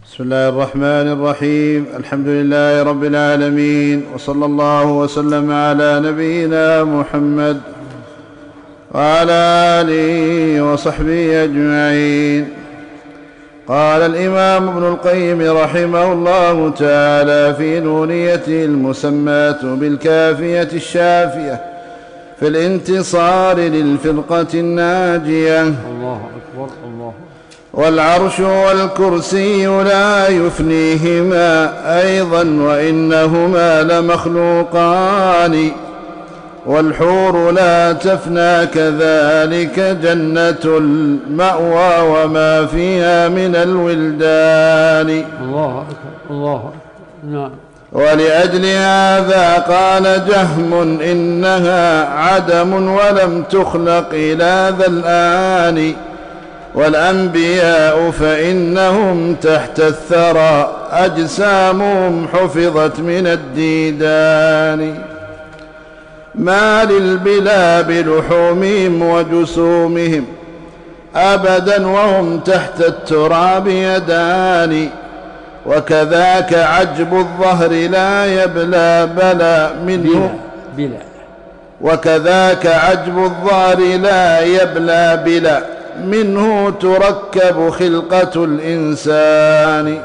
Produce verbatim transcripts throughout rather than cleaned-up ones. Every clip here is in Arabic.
بسم الله الرحمن الرحيم. الحمد لله رب العالمين، وصلى الله وسلم على نبينا محمد وعلى آله وصحبه أجمعين. قال الإمام ابن القيم رحمه الله تعالى في نونيته المسماة بالكافية الشافية في الانتصار للفرقة الناجية: الله أكبر الله. والعرش والكرسي لا يفنيهما أيضا وإنهما لمخلوقان، والحور لا تفنى كذلك جنة المأوى وما فيها من الولدان. الله أكبر الله أكبر. نعم. ولأجل هذا قال جهم إنها عدم ولم تخلق إلى ذا الآن، والأنبياء فإنهم تحت الثرى أجسامهم حفظت من الديدان. ما للبلا بلحومهم وجسومهم أبدا وهم تحت التراب يدان، وكذاك عجب الظهر لا يبلى بلا منه بلا وكذاك عجب الظهر لا يبلى بلا منه تركب خلقة الإنسان.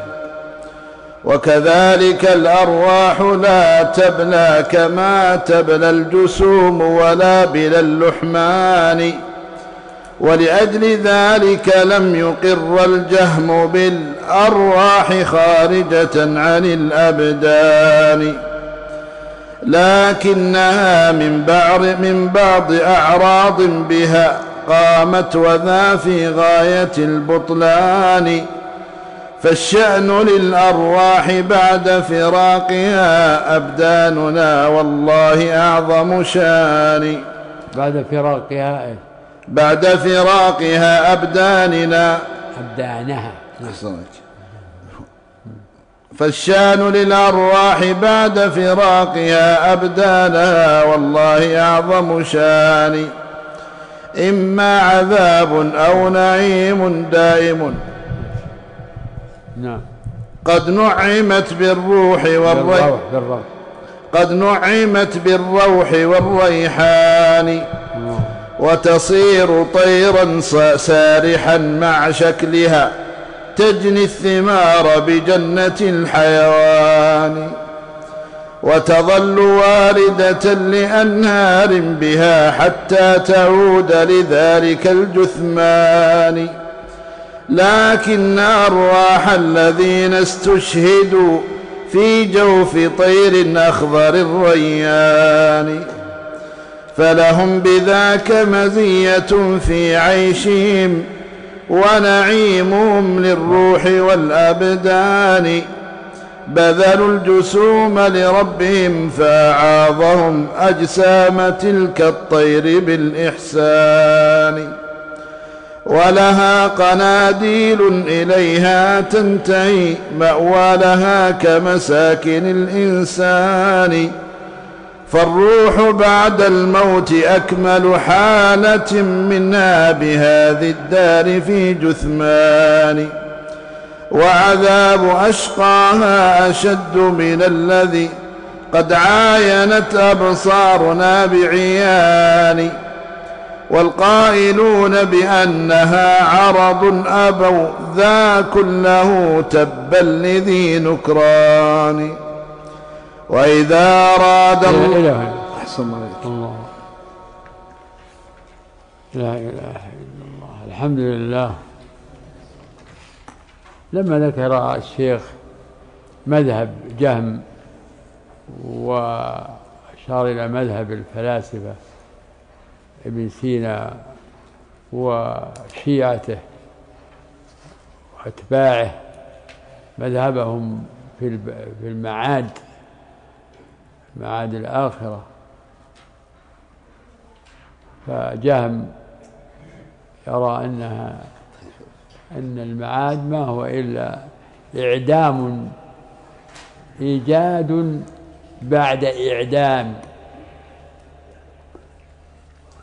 وكذلك الأرواح لا تبلى كما تبلى الجسوم ولا بلا اللحمان، ولأجل ذلك لم يقر الجهم بالأرواح خارجة عن الأبدان، لكنها من بعض, من بعض أعراض بها قامت وذا في غاية البطلان. فالشأن للأرواح بعد فراقها أبداننا والله أعظم شان. بعد فراقها إيه؟ بعد فراقها أبداننا أبدانها. فالشان للأرواح بعد فراقها أبدانها والله أعظم شان. إما عذاب أو نعيم دائم نعم. قد نعمت بالروح والريحان قد نعمت بالروح والريحان، وتصير طيرا سارحا مع شكلها تجني الثمار بجنة الحيوان، وتظل واردة لأنهار بها حتى تعود لذلك الجثمان. لكن أرواح الذين استشهدوا في جوف طير أخضر الريان فلهم بذاك مزية في عيشهم ونعيمهم للروح والأبدان. بذلوا الجسوم لربهم فأعاظهم أجسام تلك الطير بالإحسان، ولها قناديل إليها تنتهي مأوى لها كمساكن الإنسان. فالروح بعد الموت أكمل حالة منها بهذه الدار في جثمان، وعذاب أشقاها أشد من الذي قد عاينت أبصارنا بعيان. والقائلون بأنها عرض أبوا ذا كله تبا لذي نكران. وإذا أراد الله أحسن الله لا إله إلا الله. الحمد لله. لما ذكر الشيخ مذهب جهم وأشار إلى مذهب الفلاسفة ابن سينا وشيعته وأتباعه مذهبهم في المعاد معاد الآخرة، فجهم يرى أنها أن المعاد ما هو إلا إعدام إيجاد بعد إعدام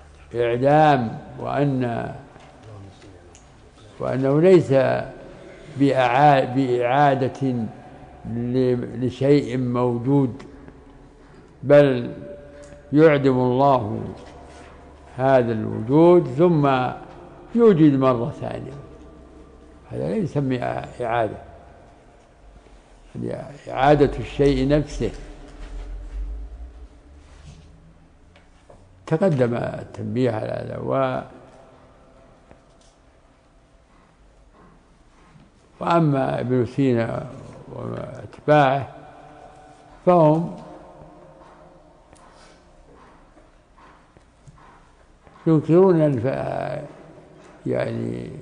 إعدام وأن وأنه ليس بإعادة لشيء موجود، بل يعدم الله هذا الوجود ثم يوجد مرة ثانية. هذا لا يسمى إعادة، إعادة الشيء نفسه. تقدم التنبيه على هذا. و وأما ابن سينا وأتباعه فهم ينكرون الف... يعني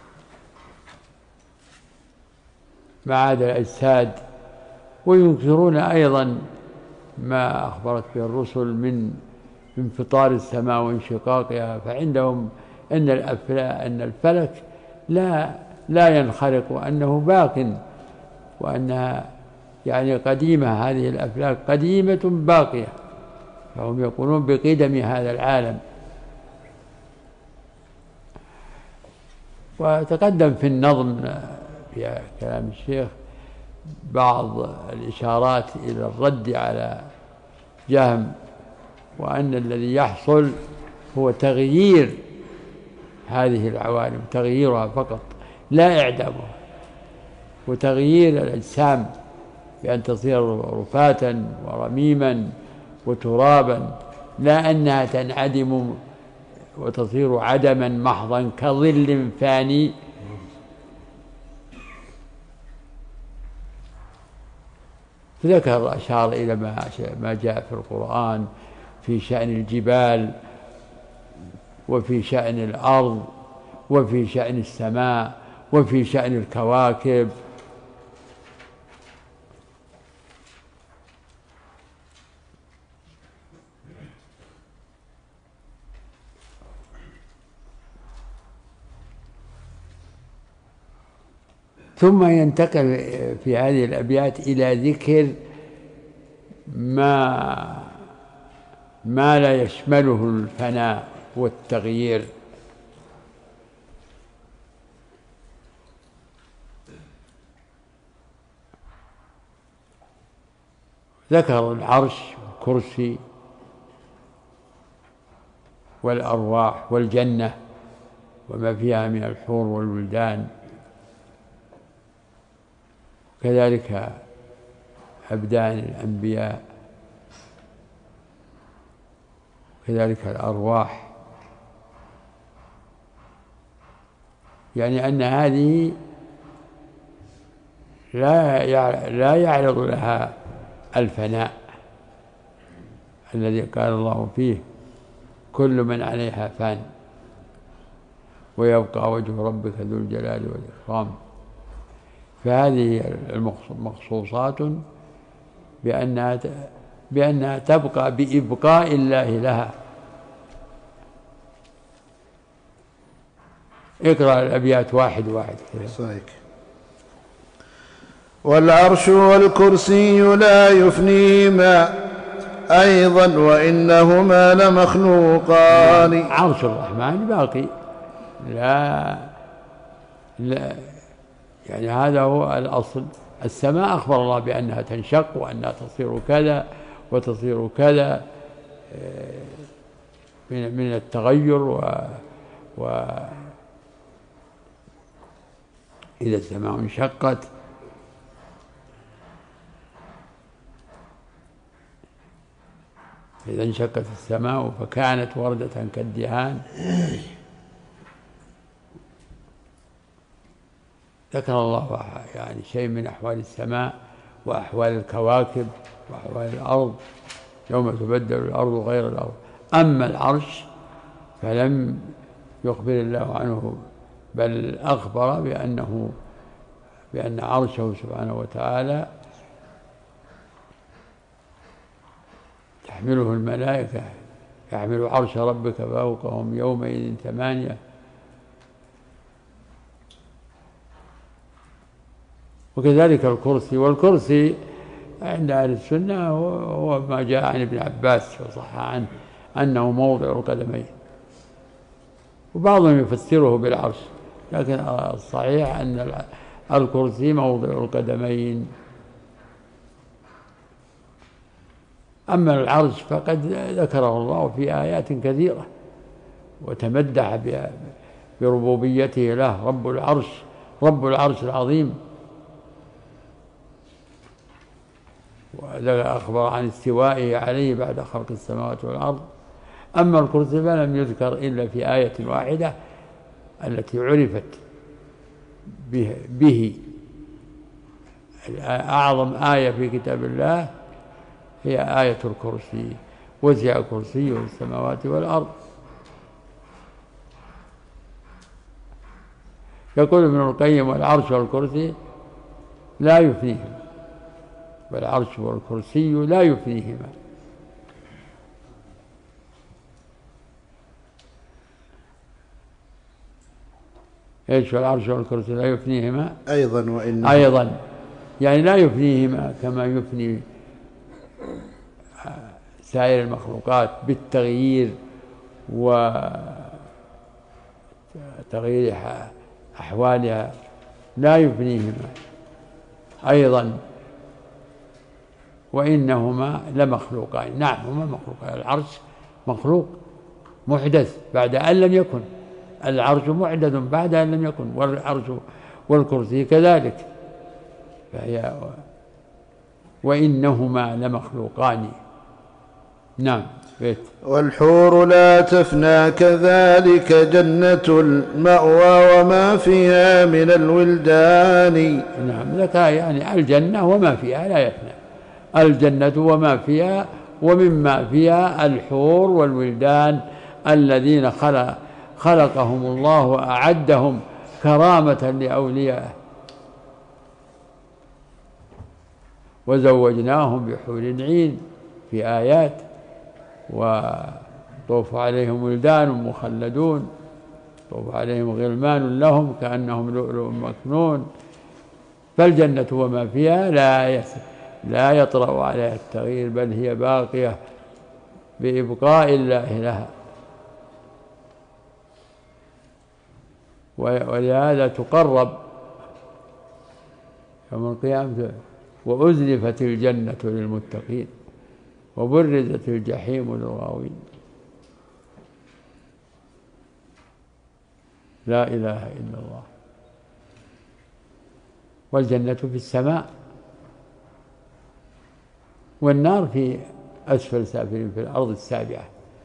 معاد الأجساد، وينكرون أيضا ما أخبرت به الرسل من انفطار السماء وانشقاقها. فعندهم أن أن الفلك لا لا ينخرق، وأنه باق، وأنها يعني قديمة، هذه الأفلاك قديمة باقية، فهم يقولون بقدم هذا العالم. وتقدم في النظم في كلام الشيخ بعض الإشارات إلى الرد على جهم، وأن الذي يحصل هو تغيير هذه العوالم، تغييرها فقط لا إعدامها، وتغيير الأجسام بأن تصير رفاتا ورميما وترابا، لا أنها تنعدم وتصير عدما محضا كظل فاني. ذكر أشار إلى ما جاء في القرآن في شأن الجبال، وفي شأن الأرض، وفي شأن السماء، وفي شأن الكواكب. ثم ينتقل في هذه الأبيات إلى ذكر ما ما لا يشمله الفناء والتغيير. ذكر العرش والكرسي والأرواح والجنة وما فيها من الحور والولدان، كذلك أبدان الأنبياء، كذلك الأرواح. يعني أن هذه لا لا يعرض لها الفناء الذي قال الله فيه كل من عليها فان ويبقى وجه ربك ذو الجلال والإكرام. فهذه مخصوصات بأنها بأنها تبقى بإبقاء الله لها. اقرأ الأبيات واحد واحد كذا. والعرش والكرسي لا يفنيهما أيضا وإنهما لمخلوقان. عرش الرحمن باقي، لا لا يعني هذا هو الأصل. السماء أخبر الله بأنها تنشق وأنها تصير كذا وتصير كذا من من التغير، و, و إذا السماء انشقت إذا انشقت السماء فكانت وردة كالدهان. ذكر الله يعني شيء من أحوال السماء وأحوال الكواكب وأحوال الأرض يوم تبدل الأرض غير الأرض. أما العرش فلم يخبر الله عنه، بل أخبر بأنه بأن عرشه سبحانه وتعالى تحمله الملائكة، يحمل عرش ربك فوقهم يومئذ ثمانية. وكذلك الكرسي، والكرسي عند أهل السنة هو ما جاء عن ابن عباس وصح عنه أنه موضع القدمين، وبعضهم يفسره بالعرش، لكن الصحيح أن الكرسي موضع القدمين. أما العرش فقد ذكره الله في آيات كثيرة وتمدح بربوبيته له، رب العرش رب العرش العظيم، وأخبر عن استوائه عليه بعد خلق السماوات والأرض. أما الكرسي فلم يذكر إلا في آية واحدة التي عرفت به, به. أعظم آية في كتاب الله هي آية الكرسي، وسع كرسيه السماوات والأرض. يقول ابن القيم: والعرش والكرسي لا يفنيهما، والعرش والكرسي لا يفنيهما. ايش والعرش والكرسي لا يفنيهما؟ أيضا وإن أيضا يعني لا يفنيهما كما يفني سائر المخلوقات بالتغيير وتغيير أحوالها، لا يفنيهما. أيضا وإنهما لمخلوقان. نعم هما مخلوقان. العرش مخلوق محدث بعد أن لم يكن، العرش محدث بعد أن لم يكن، والعرش والكرسي كذلك. فهي وإنهما لمخلوقان. نعم. بيت. والحور لا تفنى كذلك جنة المأوى وما فيها من الولدان. نعم ذكر يعني الجنة وما فيها لا يفنى، الجنة وما فيها، ومما فيها الحور والولدان الذين خلق خلقهم الله وأعدهم كرامة لأوليائه، وزوجناهم بحور عين في آيات، وطوف عليهم ولدان مخلدون، طوف عليهم غلمان لهم كأنهم لؤلؤ مكنون. فالجنة وما فيها لا لا يطرأ عليها التغيير، بل هي باقية بإبقاء الله لها. ولهذا تقرب يوم القيامة: وأزلفت الجنة للمتقين وبرزت الجحيم للغاوين. لا إله إلا الله. والجنة في السماء، والنار في أسفل سافلين في الأرض السابعة.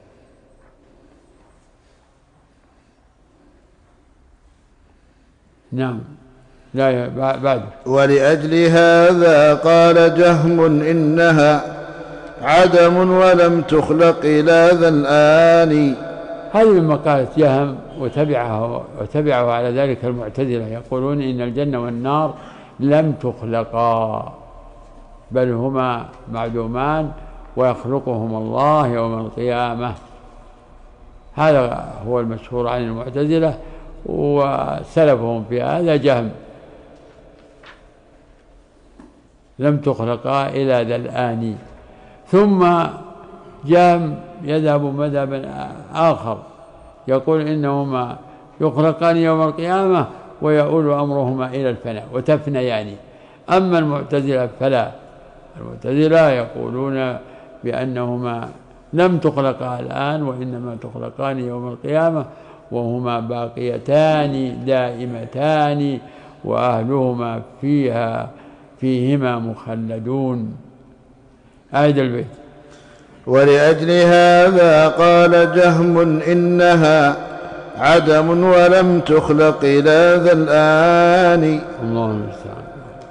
نعم. لا بعد. ولأجل هذا قال جهم إنها عدم ولم تخلق إلى ذا الآن. هذه من مقالة جهم، وتبعه وتبعه على ذلك المعتزلة، يقولون إن الجنة والنار لم تخلقا، بل هما معدومان ويخلقهم الله يوم القيامة. هذا هو المشهور عن المعتزلة، وسلفهم في هذا جهم. لم تخلقا إلى ذا الآن. ثم جهم يذهب مذهبا آخر، يقول إنهما يخلقان يوم القيامة ويؤول أمرهما إلى الفناء وتفنيان. أما المعتزلة فلا، المعتزلة يقولون بأنهما لم تخلقا الآن وإنما تخلقان يوم القيامة، وهما باقيتان دائمتان، وأهلهما فيها فيهما مخلدون. أعد البيت. ولأجل هذا قال جهم إنها عدم ولم تخلق إلى ذا الآن. الله المستعان.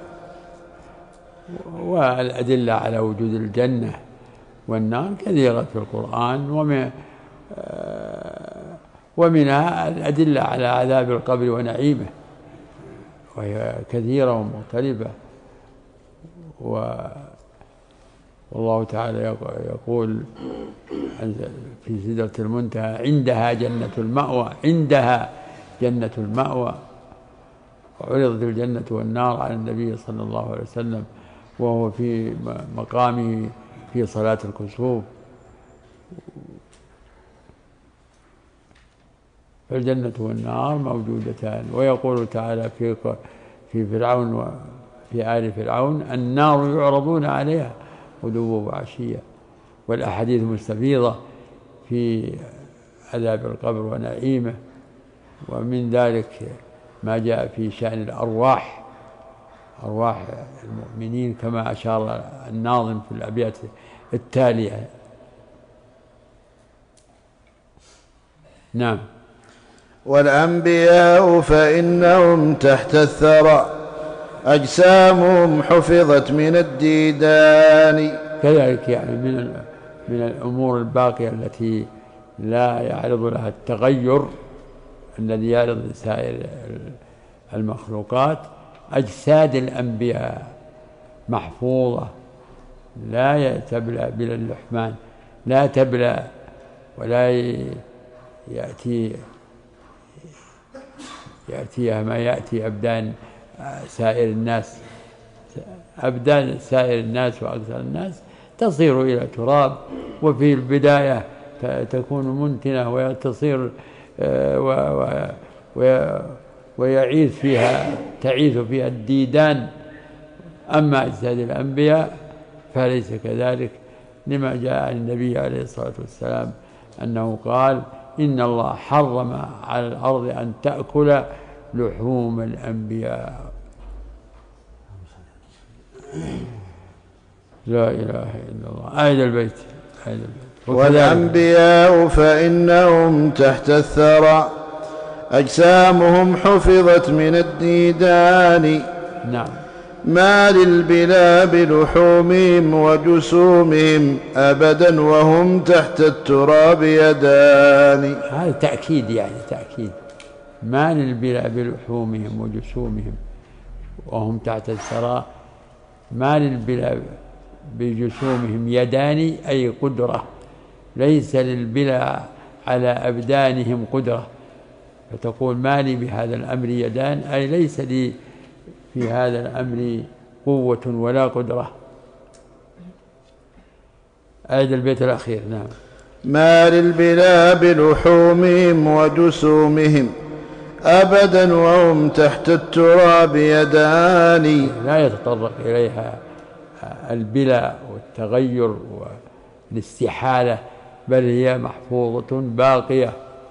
والأدلة على وجود الجنة والنار كثيرة في القرآن، ومن ومنها الأدلة على عذاب القبر ونعيمه، وهي كثيرة ومختلفة. والله تعالى يقول في سدرة المنتهى: عندها جنة المأوى، عندها جنة المأوى. وعرضت الجنة والنار على النبي صلى الله عليه وسلم وهو في مقامه في صلاة الكسوف. فالجنة والنار موجودتان. ويقول تعالى في في فرعون وفي آل فرعون النار يعرضون عليها غدوا وعشيا، والأحاديث مستفيضة في عذاب القبر ونعيمه. ومن ذلك ما جاء في شأن الأرواح، أرواح المؤمنين كما أشار الناظم في الأبيات التالية. نعم. والأنبياء فإنهم تحت الثرى أجسامهم حفظت من الديدان. كذلك يعني من من الأمور الباقية التي لا يعرض لها التغير الذي يعرض سائر المخلوقات، أجساد الأنبياء محفوظة لا تبلى بلا اللحمان، لا تبلى ولا يأتي يأتيها ما يأتي أبدان سائر الناس. أبدان سائر الناس وأكثر الناس تصير إلى تراب، وفي البداية تكون منتنة وتصير ويعيث فيها تعيث فيها الديدان. أما أجساد الأنبياء فليس كذلك، لما جاء عن النبي عليه الصلاة والسلام أنه قال: إن الله حرم على الأرض أن تأكل لحوم الأنبياء. لا إله إلا الله. آية البيت. آية البيت. والأنبياء فإنهم تحت الثرى أجسامهم حفظت من الديدان. نعم. ما للبلا بلحومهم وجسومهم أبدا وهم تحت التراب يدان. هذا تأكيد، يعني تأكيد. ما للبلا بلحومهم وجسومهم وهم تحت الثرى. ما للبلا بجسومهم يدان أي قدرة، ليس للبلا على أبدانهم قدرة، فتقول ما لي بهذا الأمر يدان أي ليس لي في هذا الأمر قوة ولا قدرة. آية البيت الأخير. نعم. ما للبلا بلحومهم وجسومهم أبدا وهم تحت التراب يدان. لا يتطرق إليها البلا والتغير والاستحالة، بل هي محفوظة باقية.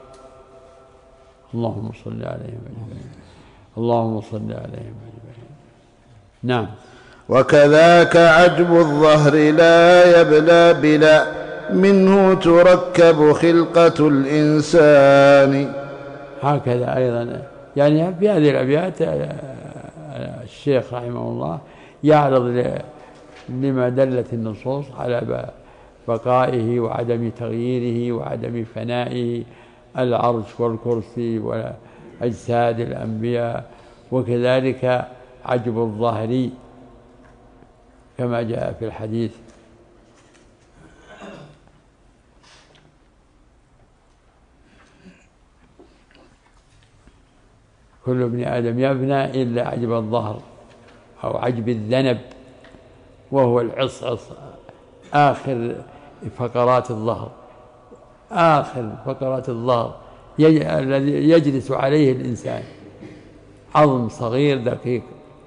اللهم صل عليهم أجمعين. اللهم صل عليهم أجمعين. نعم. وكذاك عجب الظهر لا يبلى بلا منه تركب خلقة الإنسان. هكذا أيضا يعني في هذه الأبيات الشيخ رحمه الله يعرض لما دلت النصوص على بقائه وعدم تغييره وعدم فنائه، العرش والكرسي وأجساد الأنبياء، وكذلك عجب الظهر كما جاء في الحديث. كل ابن آدم يفنى إلا عجب الظهر أو عجب الذنب، وهو العصعص آخر فقرات الظهر، آخر فقرات الظهر الذي يجلس عليه الإنسان، عظم صغير دقيق.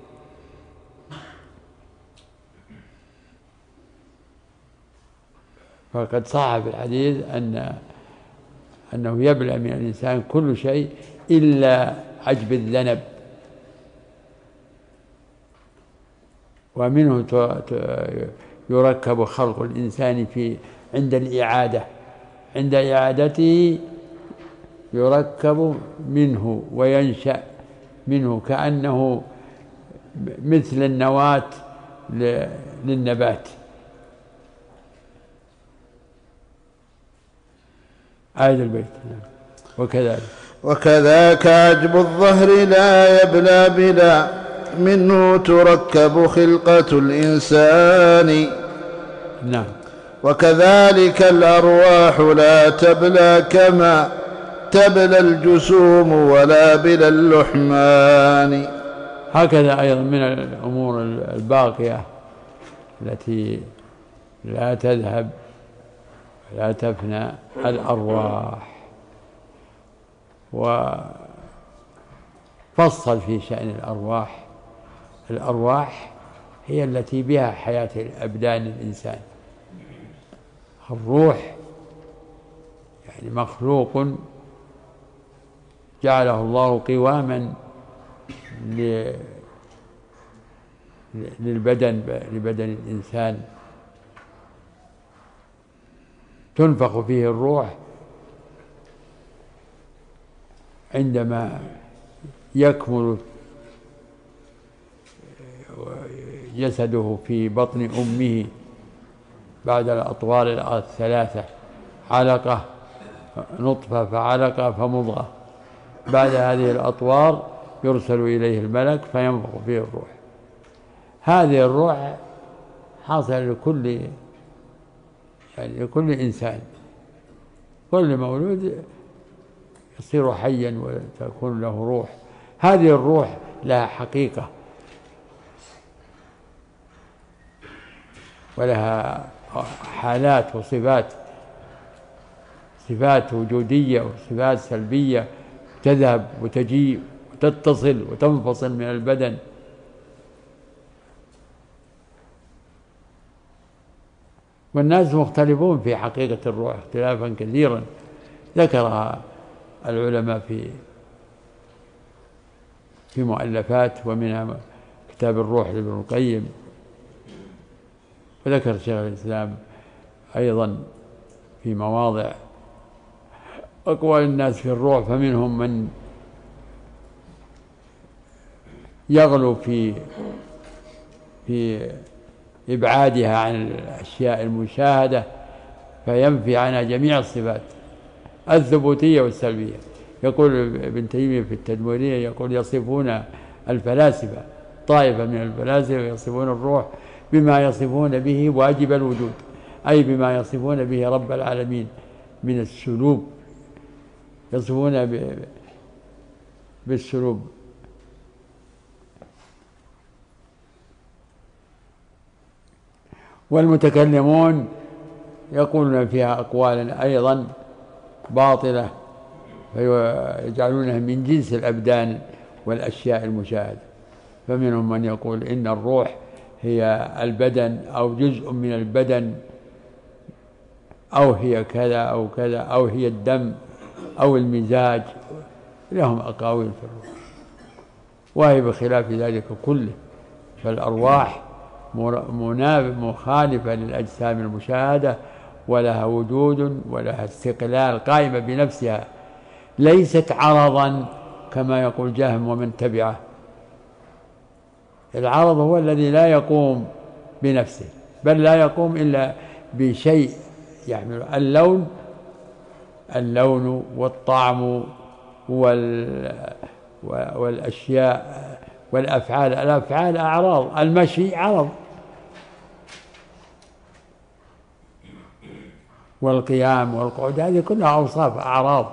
فقد صح في الحديث أن أنه يبلى من الإنسان كل شيء إلا عجب الذنب، ومنه يركب خلق الإنسان في عند الإعادة، عند إعادته يركب منه وينشأ منه كأنه مثل النواة للنبات. آية البيت. وكذلك وكذاك عجب الظهر لا يبلى بلا منه تركب خلقة الإنسان. نعم. وكذلك الأرواح لا تبلى كما تبلى الجسوم ولا بلا اللحمان. هكذا أيضا من الأمور الباقية التي لا تذهب لا تفنى الأرواح، وفصل في شأن الأرواح الأرواح هي التي بها حياة أبدان الإنسان. الروح يعني مخلوق جعله الله قواما للبدن لبدن الإنسان، تنفخ فيه الروح عندما يكمل جسده في بطن أمه بعد الأطوار الثلاثة، علقة نطفة فعلقة فمضغة، بعد هذه الأطوار يرسل إليه الملك فينفخ فيه الروح. هذه الروح حاصلة لكل يعني لكل إنسان، كل مولود يصير حيا وتكون له روح. هذه الروح لها حقيقة ولها حالات وصفات، صفات وجودية وصفات سلبية، تذهب وتجيء وتتصل وتنفصل من البدن. والناس مختلفون في حقيقة الروح اختلافا كثيرا ذكرها العلماء في في مؤلفات، ومنها كتاب الروح لابن القيم، وذكر شيخ الإسلام أيضا في مواضع أقوال الناس في الروح، فمنهم من يغلو في في إبعادها عن الأشياء المشاهدة فينفي عنها جميع الصفات الثبوتية والسلبية. يقول ابن تيمية في التدمرية، يقول يصفون الفلاسفة، طائفة من الفلاسفة يصفون الروح بما يصفون به واجب الوجود، أي بما يصفون به رب العالمين من السلوب، يصفون بالسلوب. والمتكلمون يقولون فيها أقوالا أيضا باطلة فيجعلونها من جنس الأبدان والأشياء المشاهدة. فمنهم من يقول إن الروح هي البدن أو جزء من البدن، أو هي كذا أو كذا، أو هي الدم أو المزاج، لهم أقاويل في الروح، وهي بخلاف ذلك كله. فالأرواح مخالفة للأجسام المشاهدة، ولها وجود ولها استقلال، قائمة بنفسها، ليست عرضا كما يقول جهم ومن تبعه. العرض هو الذي لا يقوم بنفسه، بل لا يقوم إلا بشيء يحمل اللون اللون والطعم والأشياء والأفعال. الأفعال أعراض، المشي عرض، والقيام والقعود، هذه كلها أوصاف أعراض.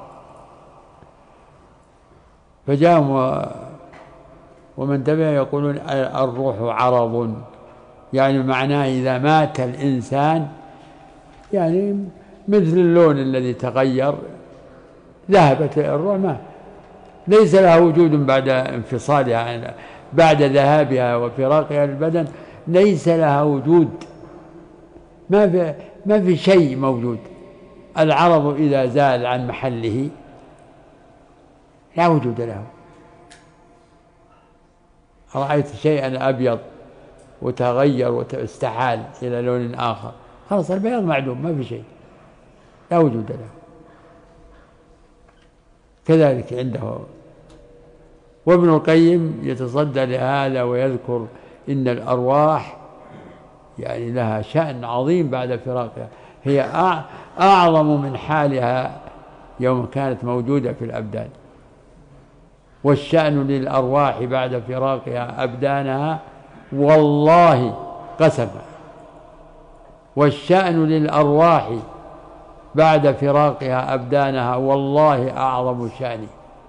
فجاءهم ومن تبعه يقولون الروح عرض، يعني معناه إذا مات الإنسان يعني مثل اللون الذي تغير ذهبت الروح، ما ليس لها وجود بعد انفصالها، بعد ذهابها وفراقها للبدن ليس لها وجود، ما في ما في شيء موجود. العرض إذا زال عن محله لا وجود له. رأيت شيئا أبيض وتغير واستحال إلى لون آخر، خلاص البياض معدوم، ما في شيء، لا وجود له. كذلك عنده. وابن القيم يتصدى لهذا ويذكر إن الأرواح يعني لها شأن عظيم بعد فراقها، هي أعظم من حالها يوم كانت موجودة في الأبدان. والشأن للأرواح بعد فراقها أبدانها والله قسم، والشأن للأرواح بعد فراقها أبدانها والله أعظم شأن،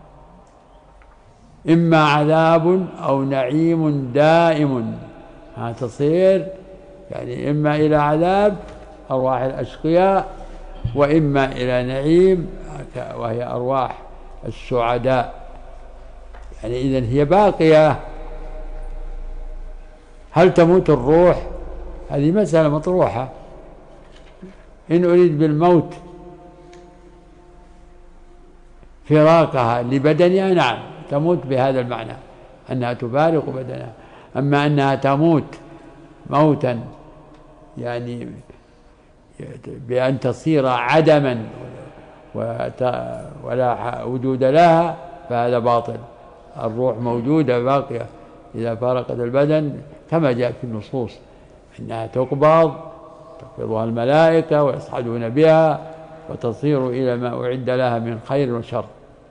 إما عذاب أو نعيم دائم. تصير يعني إما إلى عذاب أرواح الأشقياء، وإما إلى نعيم وهي أرواح السعداء. يعني إذن هي باقية هل تموت الروح؟ هذه مسألة مطروحة. إن أريد بالموت فراقها لبدنها نعم تموت بهذا المعنى أنها تفارق بدنها. أما أنها تموت موتا يعني بأن تصير عدما ولا وجود لها فهذا باطل. الروح موجودة باقية إذا فارقت البدن كما جاء في النصوص إنها تقبض تقبضها الملائكة ويصعدون بها وتصير إلى ما أعد لها من خير وشر.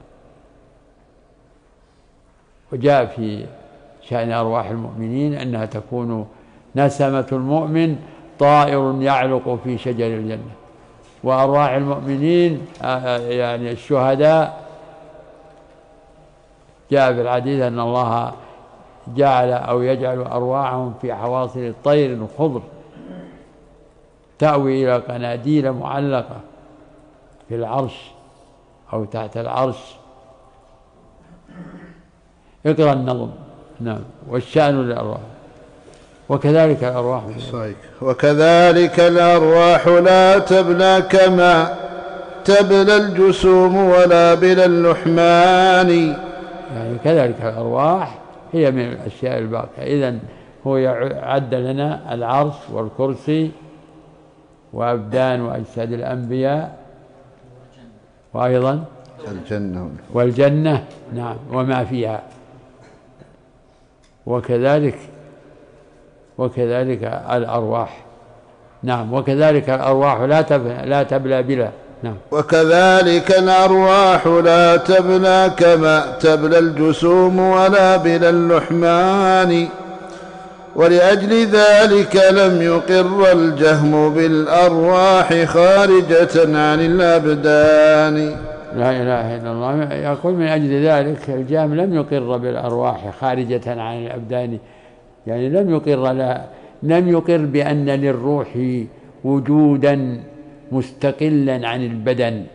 وجاء في شأن أرواح المؤمنين أنها تكون نسمة المؤمن طائر يعلق في شجر الجنة. وأرواح المؤمنين يعني الشهداء جاء في الحديث أن الله جعل أو يجعل أرواحهم في حواصل طير خضر تأوي إلى قناديل معلقة في العرش أو تحت العرش. اقرأ النظم. نعم. والشأن للأرواح وكذلك الأرواح وكذلك الأرواح لا تبلى كما تبلى الجسوم ولا بلا اللحمان. يعني كذلك الأرواح هي من الأشياء الباقية. إذن هو يعد لنا العرش والكرسي وأبدان وأجساد الأنبياء وأيضا الجنة والجنة نعم وما فيها. وكذلك وكذلك الأرواح نعم وكذلك الأرواح لا تبلى لا تبلى بلا نعم وكذلك الأرواح لا تبلى كما تبلى الجسوم ولا بلا اللحمان. ولأجل ذلك لم يقر الجهم بالأرواح خارجة عن الأبدان. لا إله إلا الله. يقول من أجل ذلك الجهم لم يقر بالأرواح خارجة عن الأبدان يعني لم يقر لا لم يقر بأن للروح وجودا مستقلا عن البدن.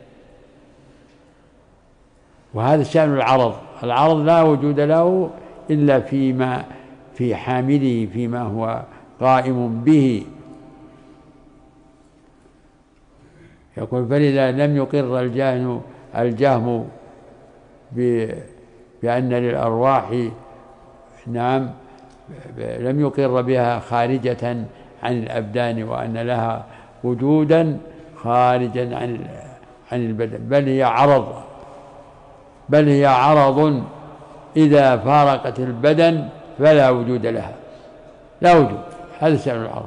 وهذا شأن العرض. العرض لا وجود له إلا فيما في حامله فيما هو قائم به. يقول فلذا لم يقر الجهم الجهم بأن للأرواح نعم لم يقر بها خارجة عن الأبدان وأن لها وجودا خارجا عن عن البدن بل هي عرض بل هي عرض إذا فارقت البدن فلا وجود لها لا وجود. هذا شأن العرض.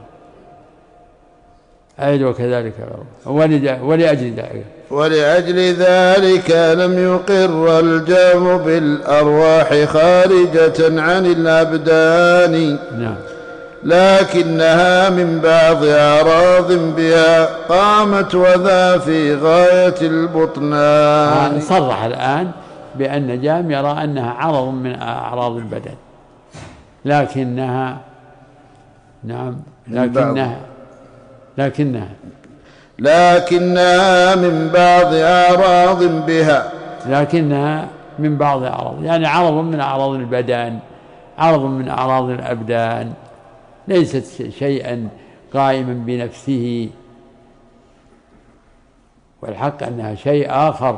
أيضا وكذلك ولأجل ذلك ولأجل ذلك لم يقر الجهم بالأرواح خارجة عن الأبدان نعم. لكنها من بعض أعراض بها قامت وذا في غاية البطلان. صرح الآن بأن جهم يرى أنها عرض من أعراض البدن لكنها نعم لكنها لكنها لكنها من بعض أعراض بها لكنها من بعض أعراض يعني عرض من أعراض البدن عرض من أعراض الأبدان ليست شيئا قائما بنفسه. والحق أنها شيء آخر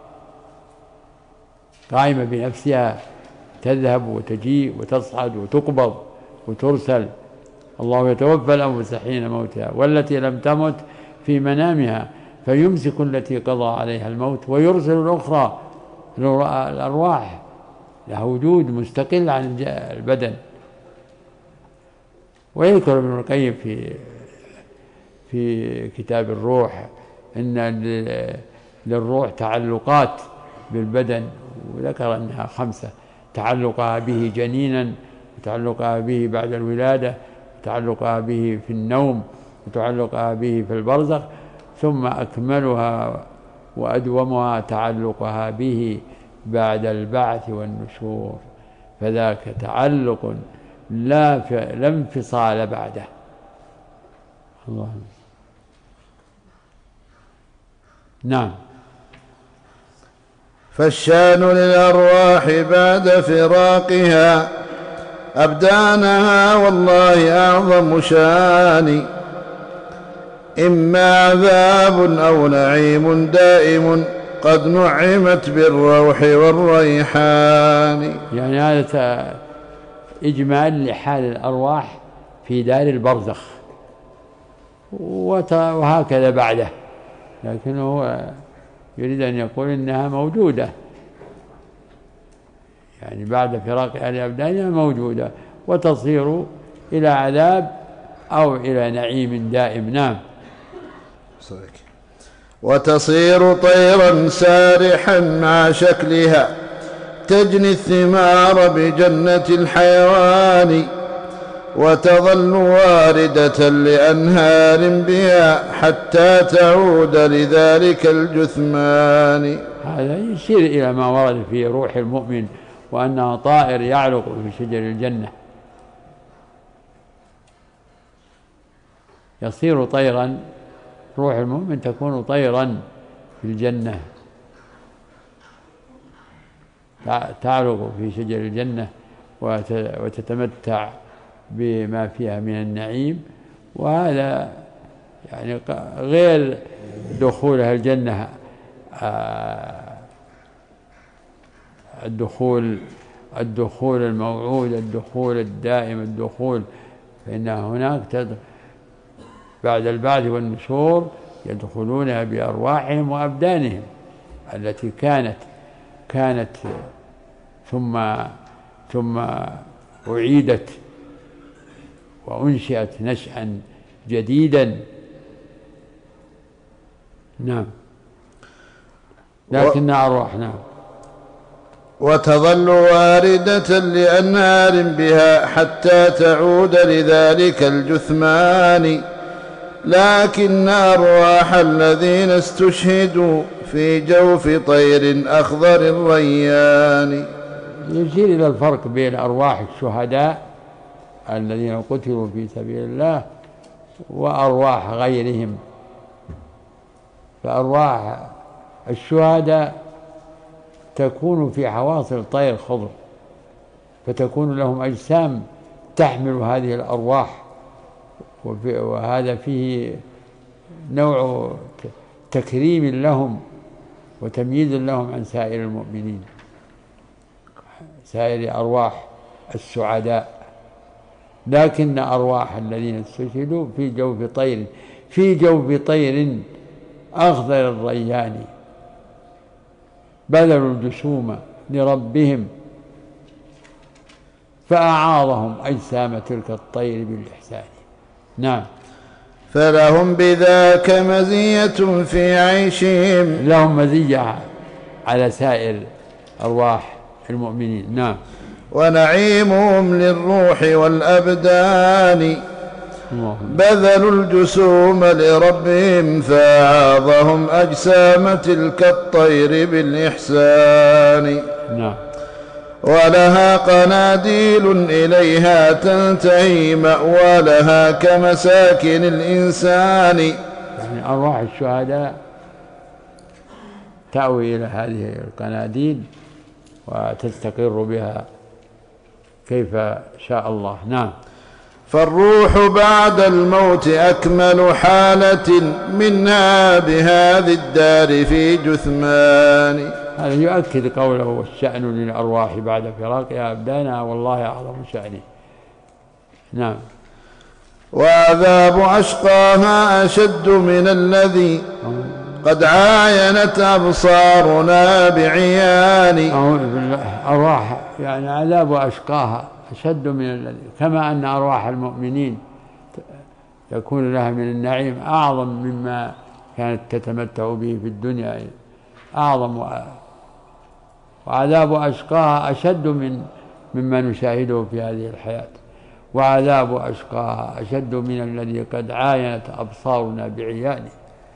قائمة بنفسها تذهب وتجيء وتصعد وتقبض وترسل. الله يتوفى الأنفس حين موتها والتي لم تمت في منامها فيمسك التي قضى عليها الموت ويرسل الأخرى. الأرواح لها وجود مستقل عن البدن. ويذكر ابن القيم في في كتاب الروح إن للروح تعلقات بالبدن وذكر أنها خمسة: تعلقها به جنينا، وتعلقها به بعد الولادة، وتعلقها به في النوم، وتعلقها به في البرزخ، ثم أكملها وأدومها تعلقها به بعد البعث والنشور، فذاك تعلق لا لا انفصال بعده. اللهم نعم. فالشان للأرواح بعد فراقها أبدانها والله أعظم شان، إما عذاب أو نعيم دائم قد نعمت بالروح والريحان. يعني هذا إجمال لحال الأرواح في دار البرزخ وهكذا بعده، لكنه يريد أن يقول إنها موجودة، يعني بعد فراق أهل أبدانها موجودة وتصير إلى عذاب أو إلى نعيم دائم. نعم. وتصير طيرا سارحا مع شكلها تجني الثمار بجنة الحيوان، وتظل واردة لأنهار بها حتى تعود لذلك الجثمان. هذا يشير إلى ما ورد في روح المؤمن وأنها طائر يعلق في شجر الجنة، يصير طيرا، روح المؤمن تكون طيرا في الجنة تعلق في شجر الجنة وتتمتع بما فيها من النعيم، وهذا يعني غير دخولها الجنة الدخول الدخول الموعود، الدخول الدائم، الدخول، فإن هناك بعد البعث والنشور يدخلونها بأرواحهم وأبدانهم التي كانت كانت ثم ثم أعيدت وأنشئت نشأً جديداً. نعم. لكنها أرواح. نعم. وتظل واردة لأنهار بها حتى تعود لذلك الجثمان، لكن أرواح الذين استشهدوا في جوف طير أخضر الريان. يشير إلى الفرق بين أرواح الشهداء الذين قتلوا في سبيل الله وأرواح غيرهم. فأرواح الشهداء تكون في حواصل طير خضر، فتكون لهم أجسام تحمل هذه الأرواح، وهذا فيه نوع تكريم لهم وتمييز لهم عن سائر المؤمنين، سائر أرواح السعداء. لكن أرواح الذين استشهدوا في جوف طير في جوف طير أخضر الريان، بذلوا الجسوم لربهم فأعاضهم أجسام تلك الطير بالإحسان. نعم. فلهم بذاك مزية في عيشهم، لهم مزية على سائر أرواح المؤمنين. نعم. ونعيمهم للروح والأبدان، بذلوا الجسوم لربهم فأعاضهم أجسام تلك الطير بالإحسان. نعم. ولها قناديل إليها تنتهي مأوى لها كمساكن الإنسان. يعني أرواح الشهداء تأوي إلى هذه القناديل وتستقر بها كيف شاء الله. نعم. فالروح بعد الموت أكمل حالة منها بهذه الدار في جثمان. هذا يؤكد قوله والشأن للأرواح بعد فراقها أبدانها والله أعظم شأنه. نعم. وعذاب أشقاها أشد من الذي قد عاينت أبصارنا بعيان. أرواح يعني عذاب أشقاها أشد من الذي، كما أن أرواح المؤمنين يكون لها من النعيم أعظم مما كانت تتمتع به في الدنيا، أعظم، وعذاب أشقاها أشد من مما نشاهده في هذه الحياة. وعذاب أشقاها أشد من الذي قد عاينت أبصارنا بعيانه.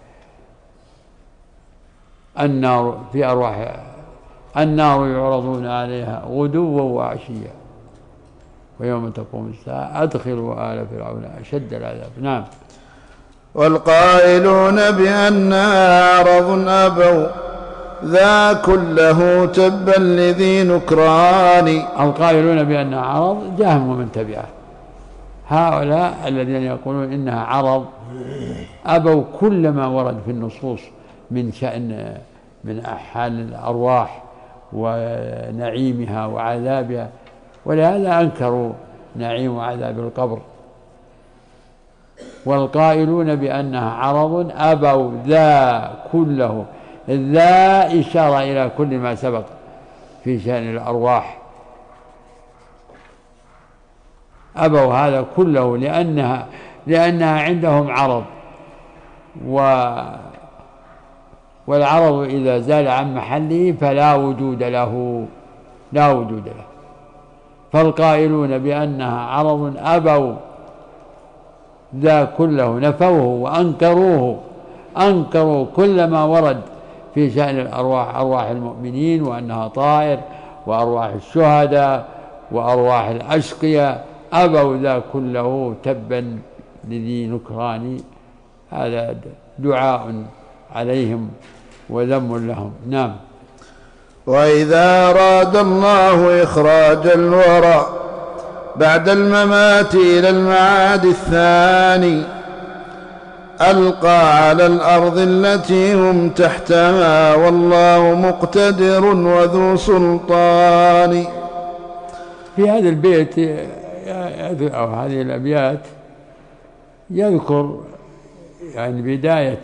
النار في أرواح النار يعرضون عليها غدوا وعشيا ويوم تقوم الساعة أدخلوا آل فرعون أشد العذاب. نعم. والقائلون بأنها عرض أبوا ذا كله تبا لذي نكران. القائلون بأنها عرض جهم ومن تبعه، هؤلاء الذين يقولون إنها عرض أبوا كل ما ورد في النصوص من شأن من حال الأرواح ونعيمها وعذابها، ولهذا أنكروا نعيم وعذاب القبر. والقائلون بأنها عرض أبوا ذا كله، ذا إشارة إلى كل ما سبق في شأن الأرواح، أبوا هذا كله لأنها لأنها عندهم عرض، و والعرض إذا زال عن محله فلا وجود له، لا وجود له. فالقائلون بأنها عرض أبوا ذا كله، نفوه وأنكروه، أنكروا كل ما ورد في شأن الأرواح، أرواح المؤمنين وأنها طائر، وأرواح الشهداء وأرواح الأشقياء، أبوا ذا كله تبا لذي نكران. هذا دعاء عليهم وذم لهم. نعم. وإذا أراد الله إخراج الورى بعد الممات إلى المعاد الثاني ألقى على الأرض التي هم تحتها والله مقتدر وذو سلطان. في هذا البيت أو هذه الأبيات يذكر يعني بداية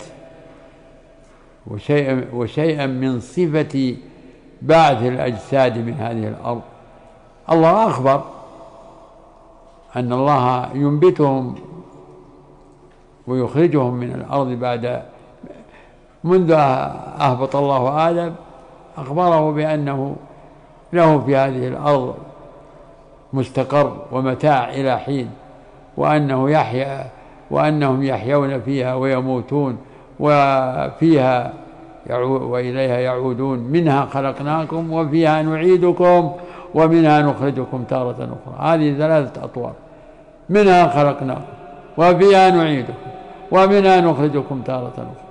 وشيئا وشيئا من صفة بعث الأجساد من هذه الأرض. الله أخبر أن الله ينبتهم ويخرجهم من الأرض بعد منذ أهبط الله آدم، أخبره بأنه له في هذه الأرض مستقر ومتاع إلى حين، وأنه يحيا وأنهم يحيون فيها ويموتون وفيها وإليها يعودون، منها خلقناكم وفيها نعيدكم ومنها نخرجكم تارة أخرى. هذه ثلاثة أطوار، منها خلقناكم وفيها نعيدكم ومنها نخرجكم تارة أخرى.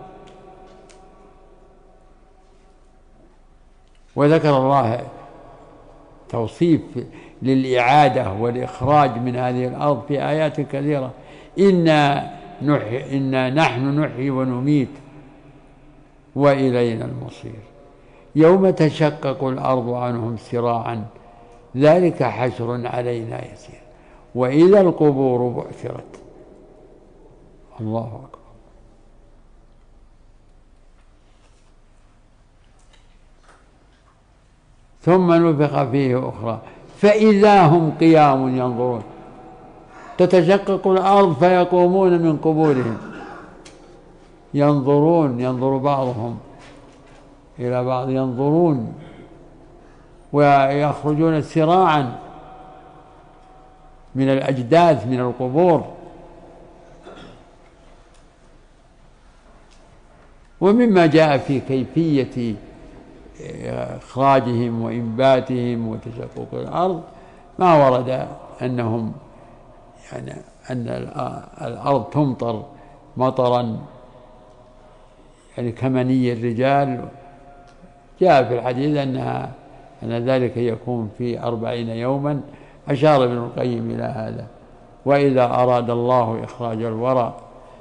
وذكر الله توصيف للإعادة والإخراج من هذه الأرض في آيات كثيرة. إنا, نحي إنا نحن نحيي ونميت وإلينا المصير، يوم تشقق الأرض عنهم سراعا ذلك حشر علينا يسير، وإذا القبور بعثرت. الله أكبر. ثم نفخ فيه أخرى فإذا هم قيام ينظرون. تتشقق الأرض فيقومون من قبورهم ينظرون، ينظر بعضهم إلى بعض، ينظرون ويخرجون سراعا من الأجداث من القبور. ومما جاء في كيفية إخراجهم وإنباتهم وتشقق الأرض ما ورد أنهم يعني أن الأرض تمطر مطرا يعني كمني الرجال. جاء في الحديث أنها أن ذلك يكون في أربعين يوما. أشار ابن القيم إلى هذا. وإذا أراد الله إخراج الورى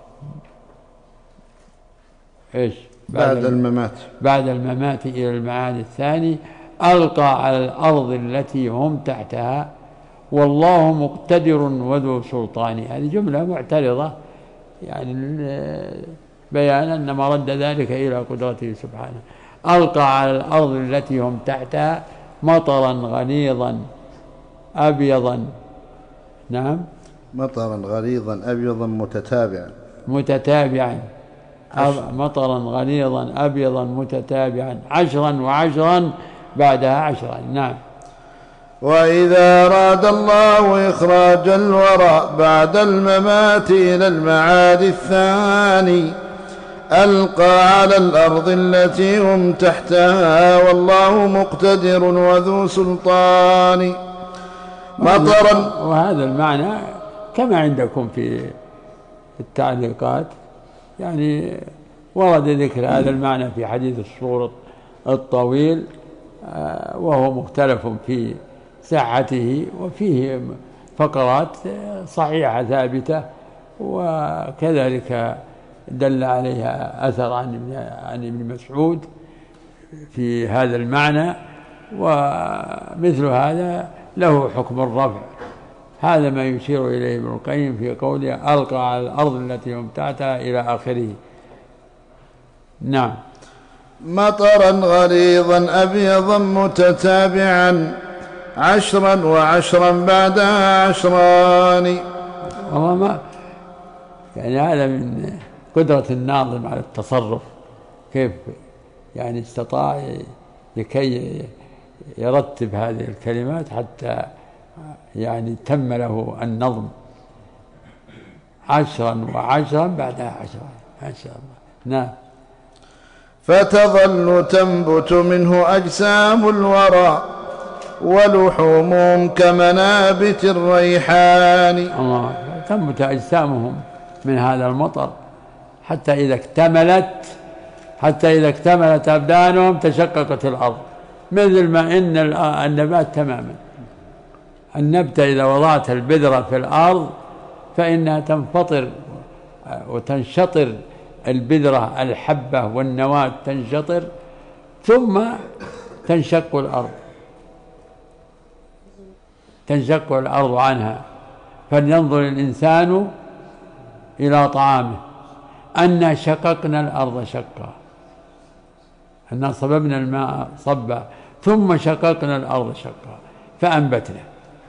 إيش بعد, بعد الممات بعد الممات إلى المعاد الثاني ألقى على الأرض التي هم تحتها والله مقتدر وذو سلطان. هذه جملة معترضة يعني بيان أن ما رد ذلك إلى قدرته سبحانه. ألقى على الأرض التي هم تحتها مطرا غليظا أبيضا. نعم مطرا غليظا أبيضا متتابعا متتابعا مطرا غليظا أبيضا متتابعا عشرا وعشرا بعدها عشرا. نعم. وإذا أراد الله إخراج الورى بعد الممات إلى المعاد الثاني ألقى على الأرض التي هم تحتها والله مقتدر وذو سلطان مطرا. وهذا المعنى كما عندكم في التعليقات يعني ورد ذكر هذا المعنى في حديث الصورة الطويل وهو مختلف في صحته، وفيه فقرات صحيحة ثابتة، وكذلك دل عليها أثر عن عن ابن مسعود في هذا المعنى، ومثل هذا له حكم الرفع. هذا ما يشير إليه ابن القيم في قوله ألقى على الأرض التي امتعتها إلى آخره. نعم. مطرا غليظا أبيضا متتابعا عشرا وعشرا بعدها عشران. والله ما يعني هذا من قدرة الناظم على التصرف، كيف يعني استطاع لكي يرتب هذه الكلمات حتى يعني تم له النظم. عشرا وعشرا بعدها عشرا، ما شاء الله. نعم. فتظل تنبت منه أجسام الورى ولحومهم كمنابت الريحان. الله. تنبت أجسامهم من هذا المطر حتى إذا اكتملت حتى إذا اكتملت أبدانهم تشققت الأرض، مثل ما إن النبات تماما. النبتة إذا وضعت البذرة في الأرض فإنها تنفطر وتنشطر، البذرة الحبة والنواة تنشطر ثم تنشق الأرض تنشق الأرض عنها. فلينظر الإنسان إلى طعامه أنا شققنا الأرض شقا، أنا صببنا الماء صبا ثم شققنا الأرض شقا فأنبتنا.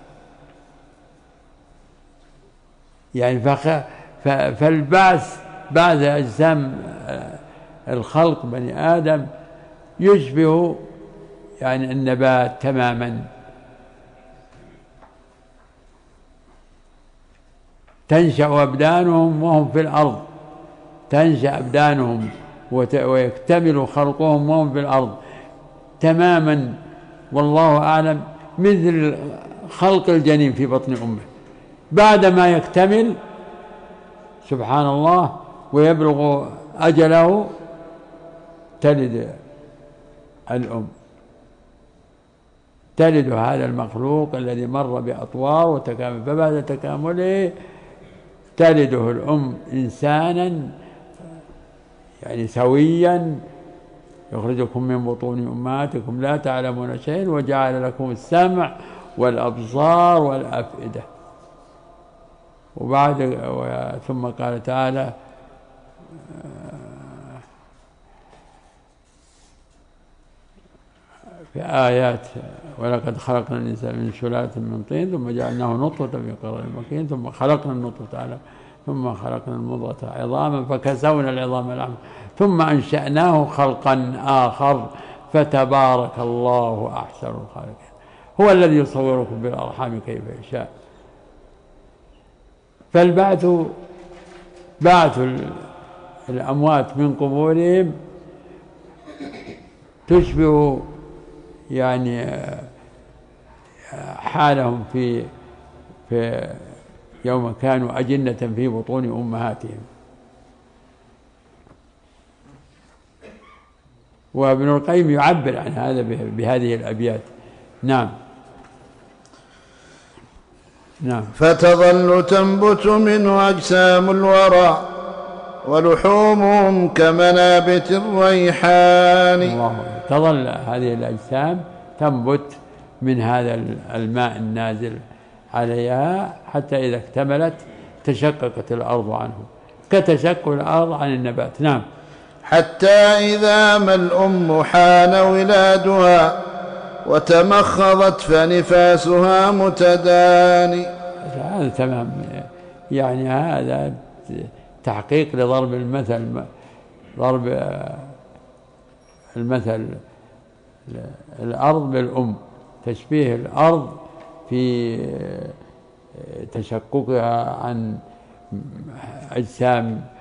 يعني فالبعث بعد أجسام الخلق بني آدم يشبه يعني النبات تماما. تنشأ أبدانهم وهم في الأرض، تنشأ أبدانهم ويكتمل خلقهم وهم في الأرض تماما، والله أعلم، مثل خلق الجنين في بطن أمه. بعدما يكتمل سبحان الله ويبلغ أجله تلد الأم، تلد هذا المخلوق الذي مر بأطوار وتكامل، فبعد تكامله تلده الأم إنسانا يعني سويا يخرجكم من بطون أمهاتكم لا تعلمون شيئا وجعل لكم السمع والأبصار والأفئدة. وبعد ثم قال تعالى في آيات ولقد خلقنا الإنسان من سلالة من طين ثم جعلناه نطفة في قرار مكين ثم خلقنا النطفة تعالى ثم خلقنا المضغة عظاما فكسونا العظام لحما ثم أنشأناه خلقا آخر فتبارك الله أحسن الخالقين. هو الذي يصوركم بالأرحام كيف يشاء. فالبعث بعث الأموات من قبورهم تشبه يعني حالهم في في يوم كانوا أجنة في بطون أمهاتهم. وابن القيم يعبر عن هذا بهذه الأبيات. نعم. نعم. فتظل تنبت منه أجسام الورى ولحومهم كمنابت الريحان. الله. تظل هذه الأجسام تنبت من هذا الماء النازل عليها حتى إذا اكتملت تشققت الأرض عنه كتشقق الأرض عن النبات. نعم. حتى إذا ما الأم حان ولادها وتمخضت فنفاسها متداني. هذا تمام، يعني هذا تحقيق لضرب المثل، ضرب المثل الأرض بالأم، تشبيه الأرض في تشققها عن أجسام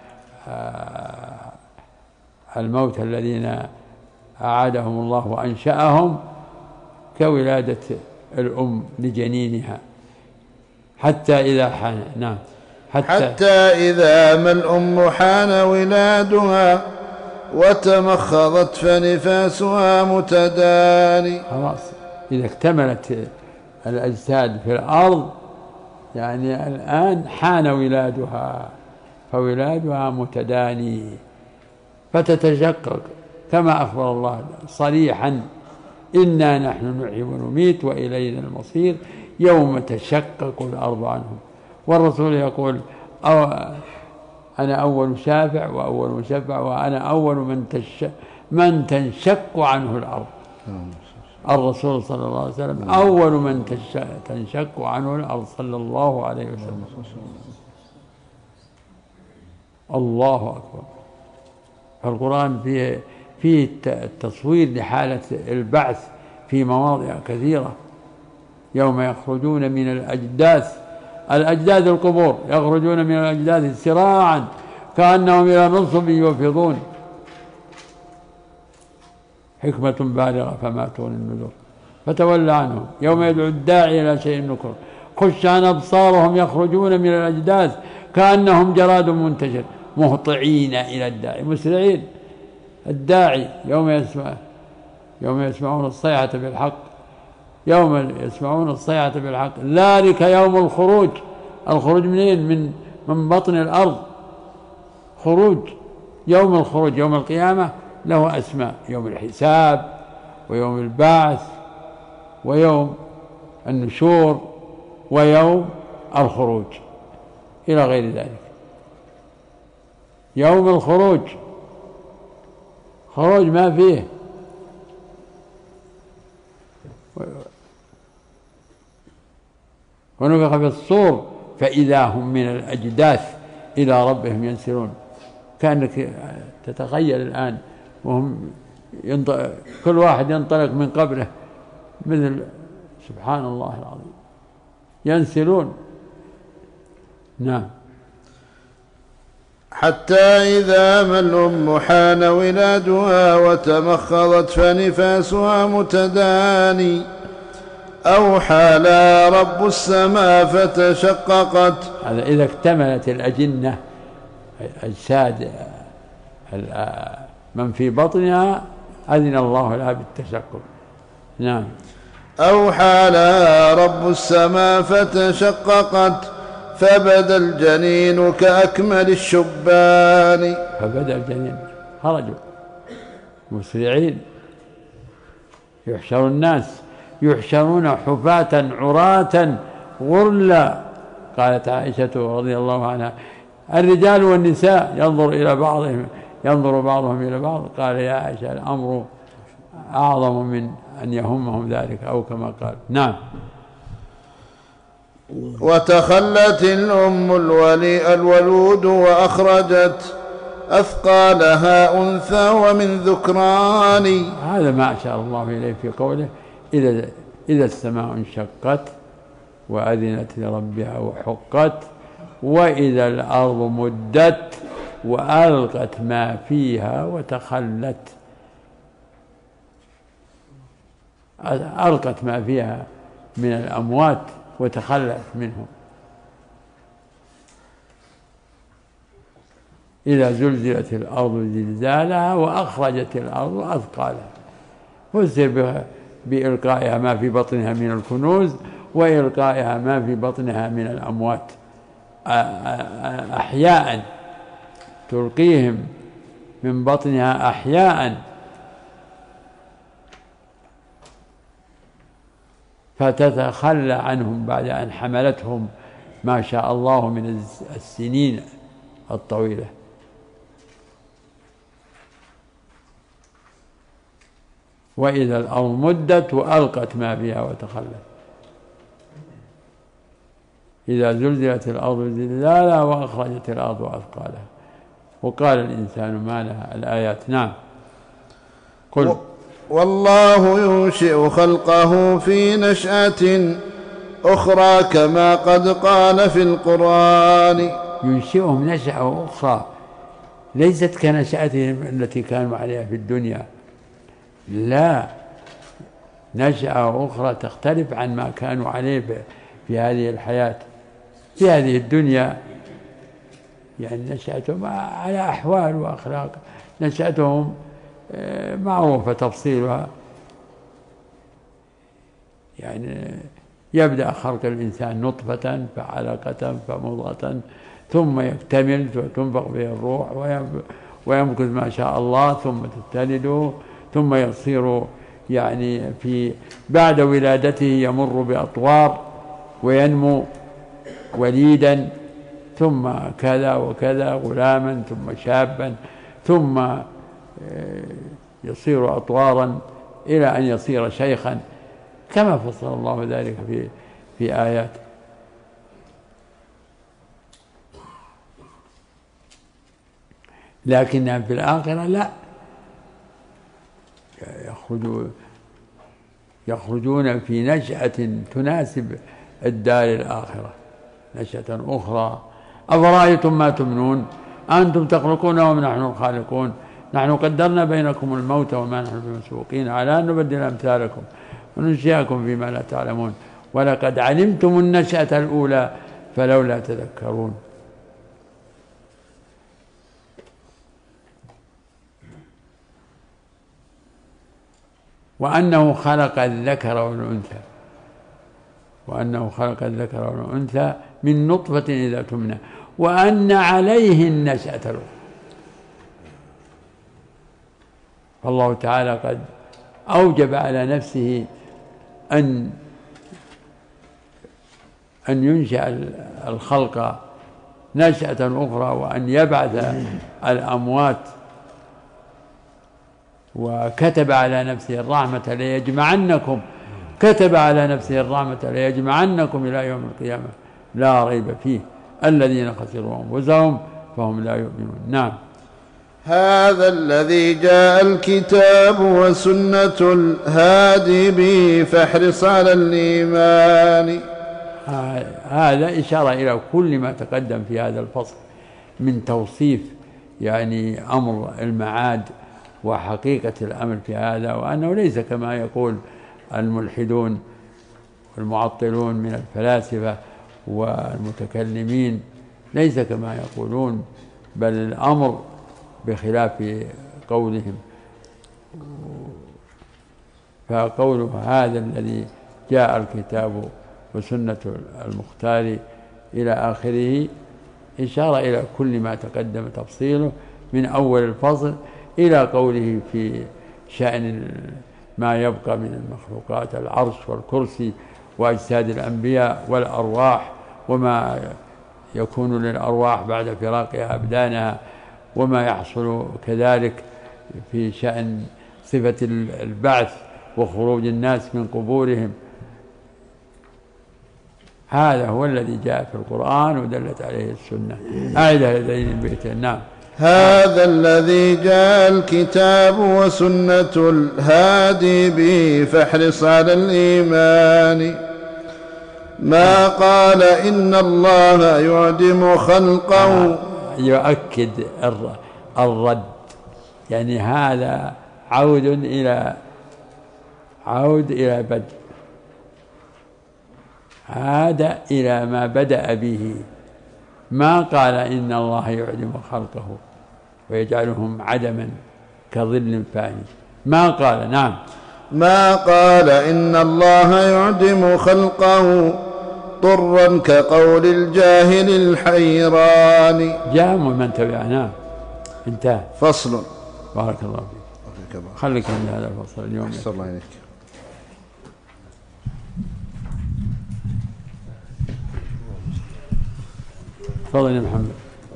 الموتى الذين أعادهم الله وأنشأهم كولادة الأم لجنينها حتى إذا حان. نعم. حتى, حتى إذا ما الأم حان ولادها وتمخضت فنفاسها متداني. خلاص إذا اكتملت الأجساد في الأرض يعني الآن حان ولادها، فولادها متداني، فتتشقق كما أخبر الله صريحا: إنا نحن نحيي ونميت وإلينا المصير يوم تشقق الأرض عنهم. والرسول يقول: أو أنا أول شافع وأول مشفع وأنا أول من, تش من تنشق عنه الأرض. الرسول صلى الله عليه وسلم أول من تنشق عنه الأرض صلى الله عليه وسلم. الله أكبر. فالقرآن فيه فيه التصوير لحالة البعث في مواضع كثيرة. يوم يخرجون من الأجداث، الأجداث القبور، يخرجون من الأجداث سراعا كأنهم إلى نصب يوفضون. حكمة بالغة فما تغني النذر فتولى عنهم يوم يدعو الداعي إلى شيء نكر خش عن أبصارهم يخرجون من الأجداث كأنهم جراد منتشر مهطعين إلى الداعي مسرعين. الداعي يوم يسمع يوم يسمعون الصيحة بالحق، يوم يسمعون الصيحة بالحق ذلك يوم الخروج. الخروج منين؟ من من بطن الأرض. خروج يوم الخروج يوم القيامة له أسماء: يوم الحساب ويوم البعث ويوم النشور ويوم الخروج إلى غير ذلك. يوم الخروج خروج ما فيه ونفخ في الصور فإذا هم من الأجداث إلى ربهم ينسلون. كأنك تتخيل الآن وهم ينطلق كل واحد ينطلق من قبره مثل سبحان الله العظيم ينسلون. نعم. حتى إذا ما الأم حان ولادها وتمخضت فنفاسها متداني أوحى لها رب السماء فتشققت. هذا إذا اكتملت الأجنة أجساد من في بطنها أذن الله لها بالتشقق. نعم. أوحى لها رب السماء فتشققت فبدا الجنين كأكمل الشبان. فبدا الجنين خرجوا مسرعين. يحشر الناس يحشرون حفاة عراة غرلا. قالت عائشة رضي الله عنها: الرجال والنساء ينظر إلى بعضهم ينظر بعضهم إلى بعض. قال يا عائشة: الأمر أعظم من أن يهمهم ذلك، أو كما قال. نعم. وتخلت الأم الولي الولود وأخرجت أثقالها أنثى ومن ذكران. هذا ما أشار الله إليه في قوله: إذا إذا السماء انشقت وأذنت لربها وحقت وإذا الأرض مدت وألقت ما فيها وتخلت. ألقت ما فيها من الأموات وتخلت منهم. إذا زلزلت الأرض زلزالها وأخرجت الأرض أثقالها. فسر بإلقائها ما في بطنها من الكنوز وإلقائها ما في بطنها من الأموات أحياء، تلقيهم من بطنها أحياء فتتخلى عنهم بعد أن حملتهم ما شاء الله من السنين الطويلة. وإذا الأرض مدت وألقت ما فيها وتخلت. إذا زلزلت الأرض زلزالها وأخرجت الأرض أثقالها. وقال الإنسان ما لها. الآيات. نعم. قل. والله ينشئ خلقه في نشأة أخرى كما قد قال في القرآن. ينشئهم نشأة أخرى ليست كنشأتهم التي كانوا عليها في الدنيا، لا، نشأة أخرى تختلف عن ما كانوا عليه في هذه الحياة. في هذه الدنيا يعني نشأتهم على أحوال وأخلاق، نشأتهم معروفة تفصيلها. يعني يبدأ خلق الإنسان نطفة فعلقة فمضغة ثم يكتمل وتنفخ به الروح ويمكث ما شاء الله ثم تستند ثم يصير يعني في بعد ولادته يمر بأطوار وينمو وليدا ثم كذا وكذا غلاما ثم شابا ثم يصير أطوارا إلى أن يصير شيخا كما فصل الله ذلك في في آيات. لكنها في الآخرة لا، يخرجون يخرجون في نشأة تناسب الدار الآخرة، نشأة أخرى. أفرأيتم ما تمنون أنتم تخلقونه أم نحن الخالقون نحن قدرنا بينكم الموت وما نحن بمسبوقين على أن نبدل أمثالكم وننشئكم فيما لا تعلمون ولقد علمتم النشأة الأولى فلولا تذكرون. وأنه خلق الذكر والأنثى وأنه خلق الذكر والأنثى من نطفة إذا تمنى وأن عليه النشأة الأخرى. فالله تعالى قد أوجب على نفسه أن أن ينشأ الخلق نشأة أخرى وأن يبعث الأموات، وكتب على نفسه الرحمة ليجمعنكم كتب على نفسه الرحمة ليجمعنكم إلى يوم القيامة لا ريب فيه الذين خسروا أنفسهم فهم لا يؤمنون. نعم. هذا الذي جاء الكتاب وسنة الهادي به فاحرص على الإيمان. هذا إشارة إلى كل ما تقدم في هذا الفصل من توصيف يعني أمر المعاد وحقيقة الأمر في هذا، وأنه ليس كما يقول الملحدون والمعطلون من الفلاسفة والمتكلمين، ليس كما يقولون، بل الأمر بخلاف قولهم. فقوله هذا الذي جاء الكتاب وسنة المختار إلى آخره إشارة إلى كل ما تقدم تفصيله من أول الفصل إلى قوله في شأن ما يبقى من المخلوقات العرش والكرسي وأجساد الأنبياء والأرواح وما يكون للأرواح بعد فراقها أبدانها وما يحصل كذلك في شأن صفة البعث وخروج الناس من قبورهم. هذا هو الذي جاء في القرآن ودلت عليه السنة. أعد هذين البيتين. نعم. هذا الذي جاء الكتاب وسنة الهادي به فاحرص على الإيمان. ما قال إن الله يعدم خلقه، يؤكد الرد، يعني هذا عود إلى عود إلى بدء، عاد إلى ما بدأ به. ما قال إن الله يعدم خلقه ويجعلهم عدما كظل فاني، ما قال. نعم. ما قال إن الله يعدم خلقه طرا كقول الجاهل الحيران. جام من تبعنا. انتهى. فصل. بارك الله فيك. خليك عند هذا الفصل اليوم. أحسن الله إليك. تفضل يا محمد.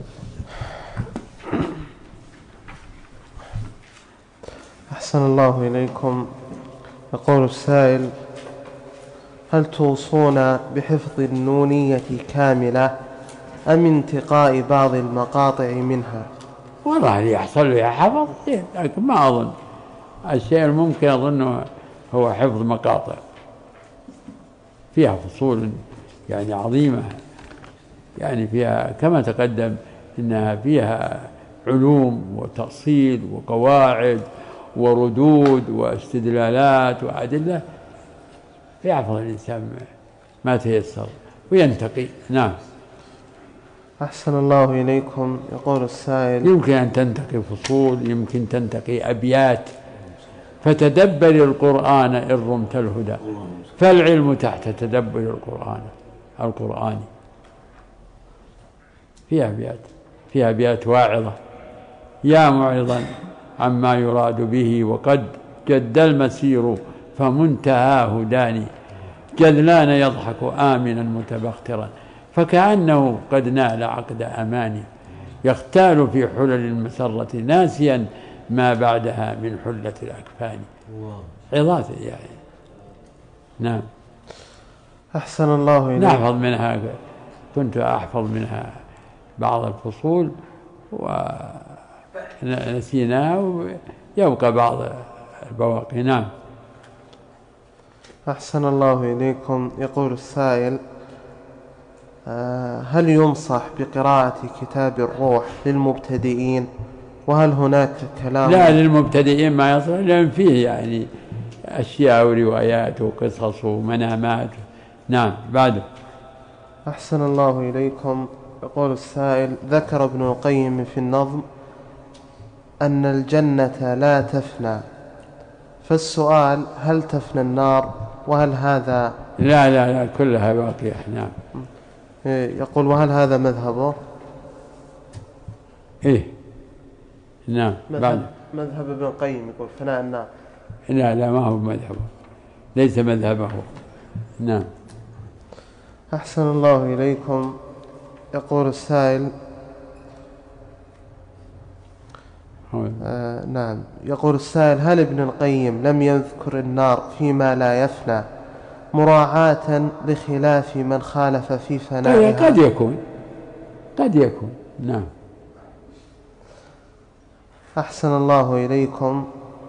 أحسن الله إليكم. يقول السائل: هل توصون بحفظ النونية كاملة أم انتقاء بعض المقاطع منها؟ والله اللي يحصل له حفظ، لكن ما أظن الشيء الممكن أظنه هو حفظ مقاطع فيها فصول يعني عظيمة، يعني فيها كما تقدم إنها فيها علوم وتأصيل وقواعد وردود واستدلالات وأدلة، يحفظ الإنسان ما تيسر وينتقي. نعم. أحسن الله إليكم. يقول السائل: يمكن أن تنتقي فصول، يمكن تنتقي أبيات، فتدبر القرآن إن رمت الهدى، فالعلم تحت تدبر القرآن القرآن فيها أبيات فيها أبيات واعظة: يا معرضا عما يراد به وقد جد المسير فمنتهاه داني، جذلان يضحك آمنا متبخترا فكأنه قد نال عقد أماني، يختال في حلل المسرة ناسيا ما بعدها من حلة الأكفان. عظات يعني. نعم. أحسن الله إليك. نحفظ منها، كنت أحفظ منها بعض الفصول ونسيناه ويبقى بعض البواقي. نعم. أحسن الله إليكم. يقول السائل: هل ينصح بقراءة كتاب الروح للمبتدئين؟ وهل هناك كلام؟ لا، للمبتدئين ما يصلح، لأن فيه يعني أشياء وروايات وقصص ومنامات. نعم. بعد. أحسن الله إليكم. يقول السائل: ذكر ابن القيم في النظم أن الجنة لا تفنى، فالسؤال: هل تفنى النار؟ وهل هذا؟ لا لا لا، كلها باقية. نعم. يقول: وهل هذا مذهبه؟ إيه. نعم. مذهب, بعد. مذهب ابن القيم يقول فناء النار. لا لا، ما هو مذهبه، ليس مذهبه. نعم. أحسن الله إليكم. يقول السائل: آه نعم يقول السائل: هل ابن القيم لم يذكر النار فيما لا يفنى مراعاة لخلاف من خالف في فنائها؟ قد يكون قد يكون. نعم. أحسن الله إليكم.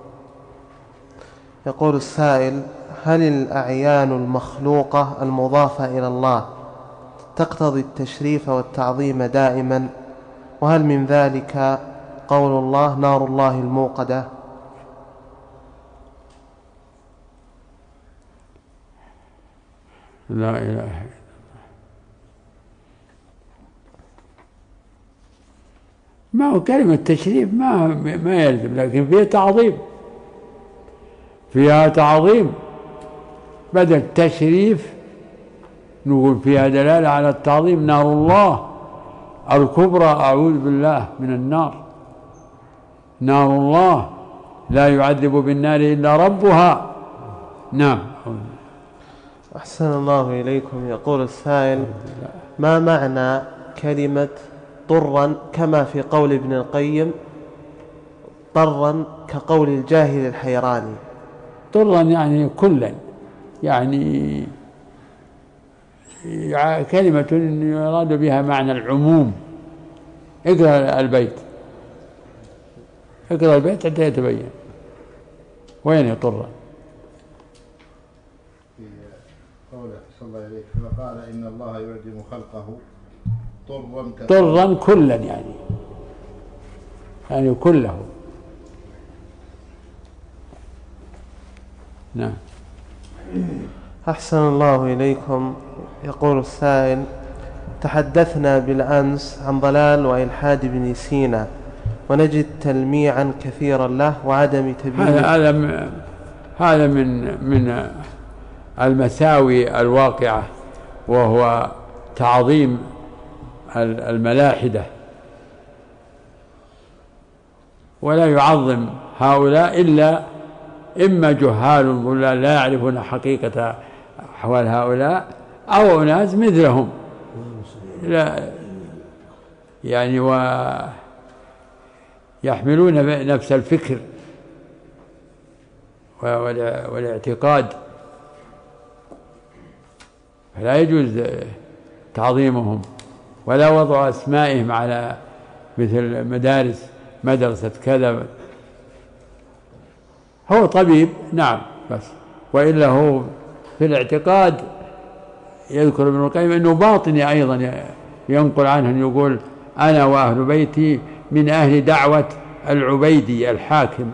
يقول السائل: هل الأعيان المخلوقة المضافة إلى الله تقتضي التشريف والتعظيم دائما؟ وهل من ذلك قول الله: نار الله الموقدة؟ لا إله إلا الله. ما هو كلمة تشريف ما ما يلزم، لكن فيها تعظيم فيها تعظيم بدل تشريف نقول فيها دلالة على التعظيم. نار الله الكبرى، أعوذ بالله من النار. نار الله لا يعذب بالنار إلا ربها. نعم. أحسن الله إليكم. يقول السائل: ما معنى كلمة طرا كما في قول ابن القيم طرا كقول الجاهل الحيراني؟ طرا يعني كلا، يعني كلمة يراد بها معنى العموم. اقرأ البيت اقرأ البيت حتى يتبين وين يطر. في قوله صلى الله عليه وسلم قال: إن الله يعدم خلقه طرا طرا كلا، يعني يعني كله. نعم. أحسن الله إليكم. يقول السائل: تحدثنا بالأمس عن ضلال وإلحاد ابن سينا، ونجد تلميعا كثيرا له وعدم تبيين. هذا هذا من من المساوي الواقعة، وهو تعظيم الملاحدة، ولا يعظم هؤلاء إلا إما جهال لا يعرفون حقيقة أحوال هؤلاء، أو أناس مثلهم لا يعني ويحملون نفس الفكر والاعتقاد، فلا يجوز تعظيمهم ولا وضع أسمائهم على مثل مدارس مدرسة كذا. هو طبيب نعم، بس وإلا هو في الاعتقاد يذكر ابن القيم أنه باطني أيضا، ينقل عنه أن يقول: أنا وأهل بيتي من أهل دعوة العبيدي الحاكم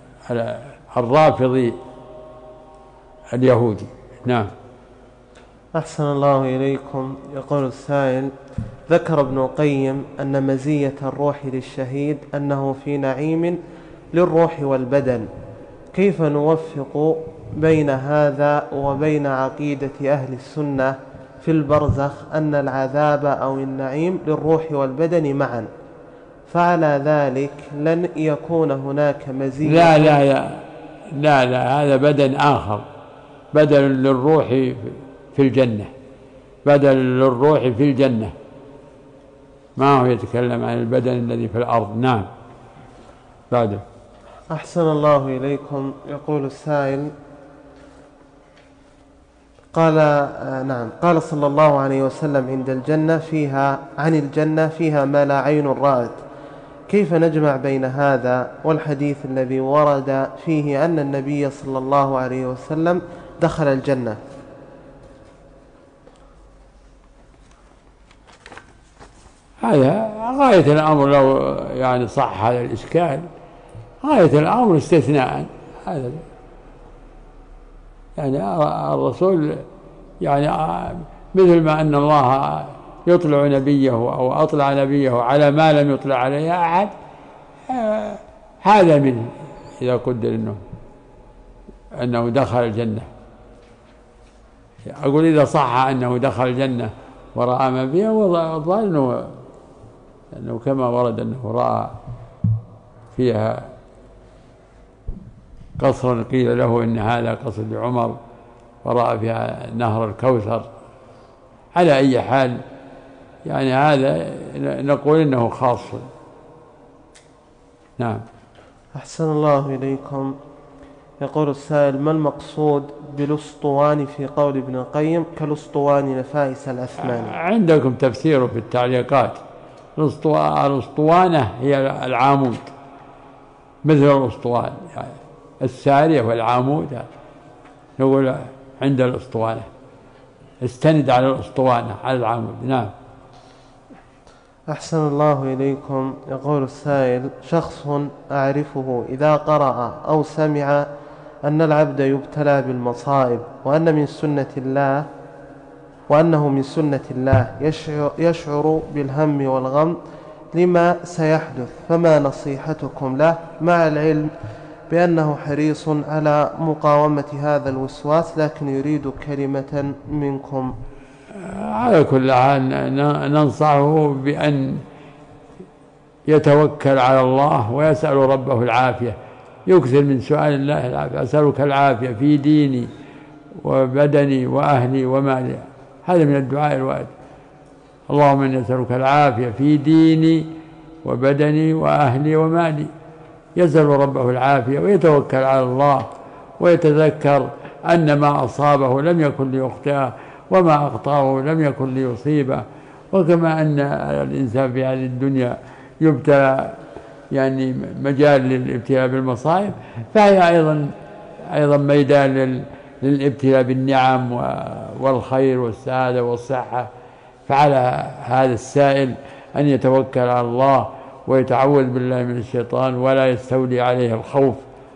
الرافضي اليهودي. نعم. أحسن الله إليكم. يقول السائل: ذكر ابن القيم أن مزية الروح للشهيد أنه في نعيم للروح والبدن، كيف نوفق بين هذا وبين عقيدة أهل السنة في البرزخ أن العذاب أو النعيم للروح والبدن معا، فعلى ذلك لن يكون هناك مزية؟ لا لا لا لا لا هذا بدن آخر، بدل للروح في الجنة، بدل للروح في الجنة، ما هو يتكلم عن البدن الذي في الأرض. نعم. بعده. أحسن الله إليكم. يقول السائل: قال آه نعم قال صلى الله عليه وسلم عند الجنة فيها عن الجنة فيها ما لا عين رأت، كيف نجمع بين هذا والحديث الذي ورد فيه أن النبي صلى الله عليه وسلم دخل الجنة؟ هذا غاية الأمر، لو يعني صح هذا الإشكال غاية الأمر استثناء. هذا يعني الرسول يعني مثل ما أن الله يطلع نبيه أو أطلع نبيه على ما لم يطلع عليه أحد، هذا منه إذا قدر إنه أنه دخل الجنة. أقول إذا صح أنه دخل الجنة ورأى ما فيها، والظاهر أنه أنه كما ورد أنه رأى فيها قصرا قيل له إن هذا قصر لعمر، ورأى فيها نهر الكوثر. على أي حال يعني هذا نقول إنه خاص. نعم. أحسن الله إليكم. يقول السائل: ما المقصود بالأسطواني في قول ابن القيم كالأسطواني نفائس الأثمان؟ عندكم تفسيره في التعليقات. الأسطوانة هي العامود، مثل الأسطوان يعني السارية والعامود، نقول عند الأسطوانة استند على الأسطوانة على العامود. نعم. أحسن الله إليكم. يقول السائل: شخص أعرفه إذا قرأ أو سمع أن العبد يبتلى بالمصائب وأن من سنة الله وأنه من سنة الله يشعر بالهم والغم لما سيحدث، فما نصيحتكم له مع العلم بأنه حريص على مقاومة هذا الوسواس لكن يريد كلمة منكم؟ على كل حال ننصحه بأن يتوكل على الله ويسأل ربه العافية، يكثر من سؤال الله العافية. أسألك العافية في ديني وبدني وأهلي ومالي، هذا من الدعاء الوارد. اللهم إني أسألك العافية في ديني وبدني وأهلي ومالي. يسأل ربه العافية ويتوكل على الله ويتذكر أن ما أصابه لم يكن ليخطئه وما أخطأه لم يكن ليصيبه، وكما أن الإنسان في هذه الدنيا يبتلى يعني مجال للابتلاء بالمصائب، فهي أيضا أيضا ميدان للابتلاء بالنعم والخير والسعادة والصحة. فعلى هذا السائل أن يتوكل على الله ويتعوذ بالله من الشيطان ولا يستولي عليه الخوف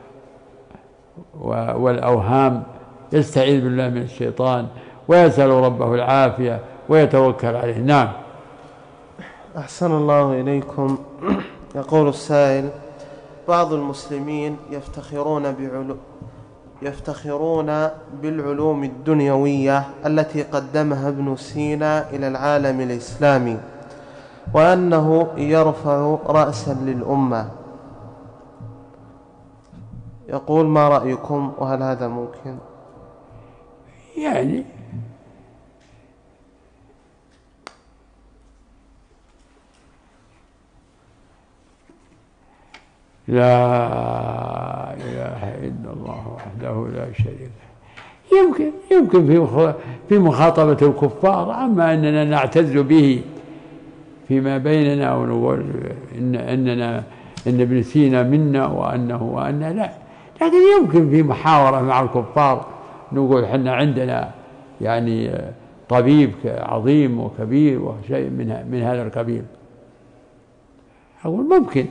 والأوهام، يستعيذ بالله من الشيطان ويسأل ربه العافية ويتوكل عليه. نعم. أحسن الله إليكم. يقول السائل: بعض المسلمين يفتخرون بعلو يفتخرون بالعلوم الدنيوية التي قدمها ابن سينا إلى العالم الإسلامي وأنه يرفع رأسا للأمة، يقول: ما رأيكم وهل هذا ممكن؟ يعني لا إله إلا الله وحده لا شريك له. يمكن يمكن في في مخاطبة الكفار، أما أننا نعتز به فيما بيننا ونقول إن أننا إن ابن سينا منا وأنه وأننا لا، لكن يمكن في محاورة مع الكفار نقول حنا عندنا يعني طبيب عظيم وكبير وشيء من من هذا القبيل، أقول ممكن.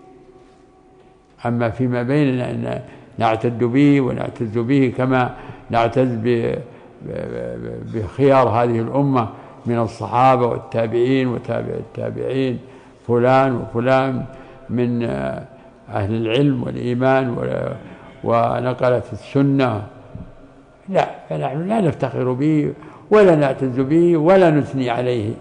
أما فيما بيننا أن نعتد به ونعتز به كما نعتز بخيار هذه الأمة من الصحابة والتابعين وتابع التابعين، فلان وفلان من أهل العلم والإيمان ونقلة السنة. لا، فنحن لا نفتخر به ولا نعتز به ولا نثني عليه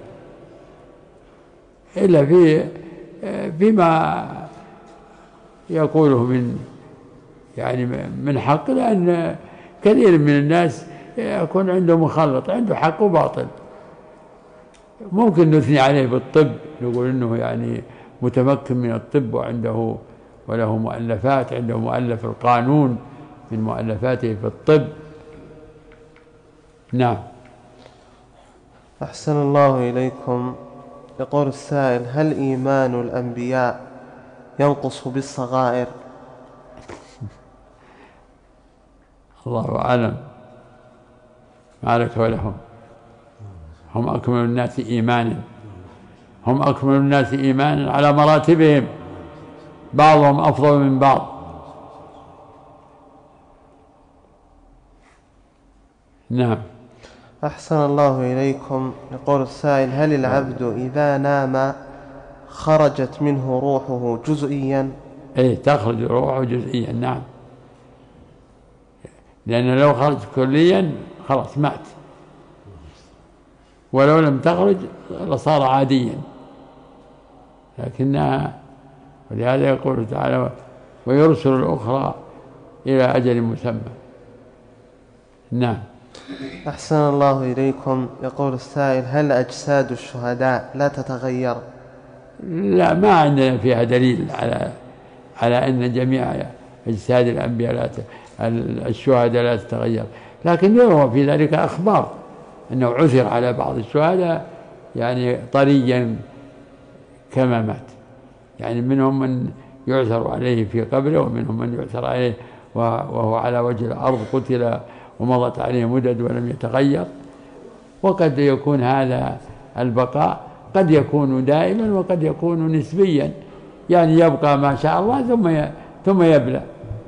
إلا في فيما يقوله من يعني من حق، لأن كثير من الناس يكون عنده مخلط، عنده حق وباطل. ممكن نثني عليه بالطب، نقول إنه يعني متمكن من الطب وعنده وله مؤلفات، عنده مؤلف القانون من مؤلفاته في الطب. نعم. أحسن الله إليكم. يقول السائل: هل إيمان الأنبياء ينقص بالصغائر؟ الله أعلم، ما لك ولهم. هم أكمل الناس إيمانا، هم أكمل الناس إيمانا على مراتبهم، بعضهم أفضل من بعض. نعم. أحسن الله إليكم. يقول السائل: هل العبد إذا نام خرجت منه روحه جزئيا؟ إيه، تخرج روحه جزئيا. نعم، لأن لو خرج كليا خلاص مات، ولو لم تخرج لصار عاديا، لكنها، ولهذا يقول تعالى: ويرسل الأخرى إلى أجل مسمى. نعم. أحسن الله إليكم. يقول السائل: هل أجساد الشهداء لا تتغير؟ لا، ما عندنا فيها دليل على على أن جميع أجساد الأنبياء لا ت... الشهداء لا تتغير، لكن يروى في ذلك أخبار أنه عثر على بعض الشهداء يعني طريا كما مات، يعني منهم من يعثر عليه في قبره، ومنهم من يعثر عليه وهو على وجه الأرض قتل ومضت عليه مدد ولم يتغير. وقد يكون هذا البقاء قد يكون دائما وقد يكون نسبيا، يعني يبقى ما شاء الله ثم ثم يبلى،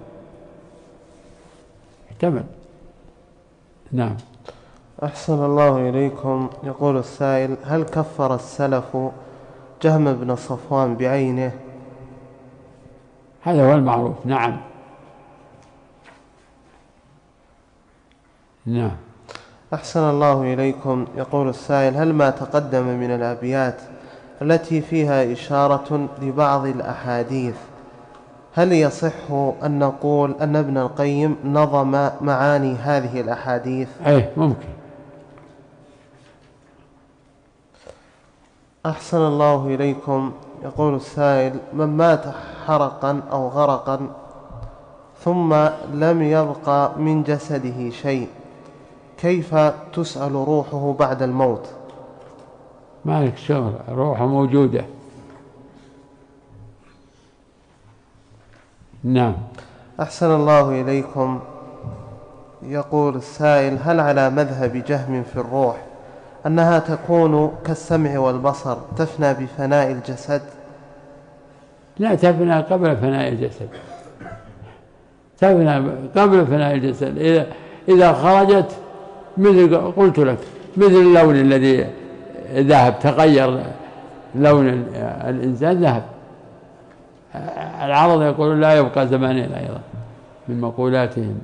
احتمل. نعم. أحسن الله إليكم. يقول السائل: هل كفر السلف جهم بن صفوان بعينه؟ هذا هو المعروف. نعم. نعم. أحسن الله إليكم. يقول السائل: هل ما تقدم من الأبيات التي فيها إشارة لبعض الأحاديث هل يصح أن نقول أن ابن القيم نظم معاني هذه الأحاديث؟ أيه، ممكن. أحسن الله إليكم. يقول السائل: من مات حرقا أو غرقا ثم لم يبقى من جسده شيء، كيف تسأل روحه بعد الموت؟ ما لك شغل، روحه موجودة. نعم. أحسن الله إليكم. يقول السائل: هل على مذهب جهم في الروح أنها تكون كالسمع والبصر تفنى بفناء الجسد؟ لا، تفنى قبل فناء الجسد، تفنى قبل فناء الجسد. إذا إذا خرجت مثل قلت لك، مثل اللون الذي ذهب، تغير لون الإنسان ذهب. العرب يقولون لا يبقى زمانين أيضا من مقولاتهم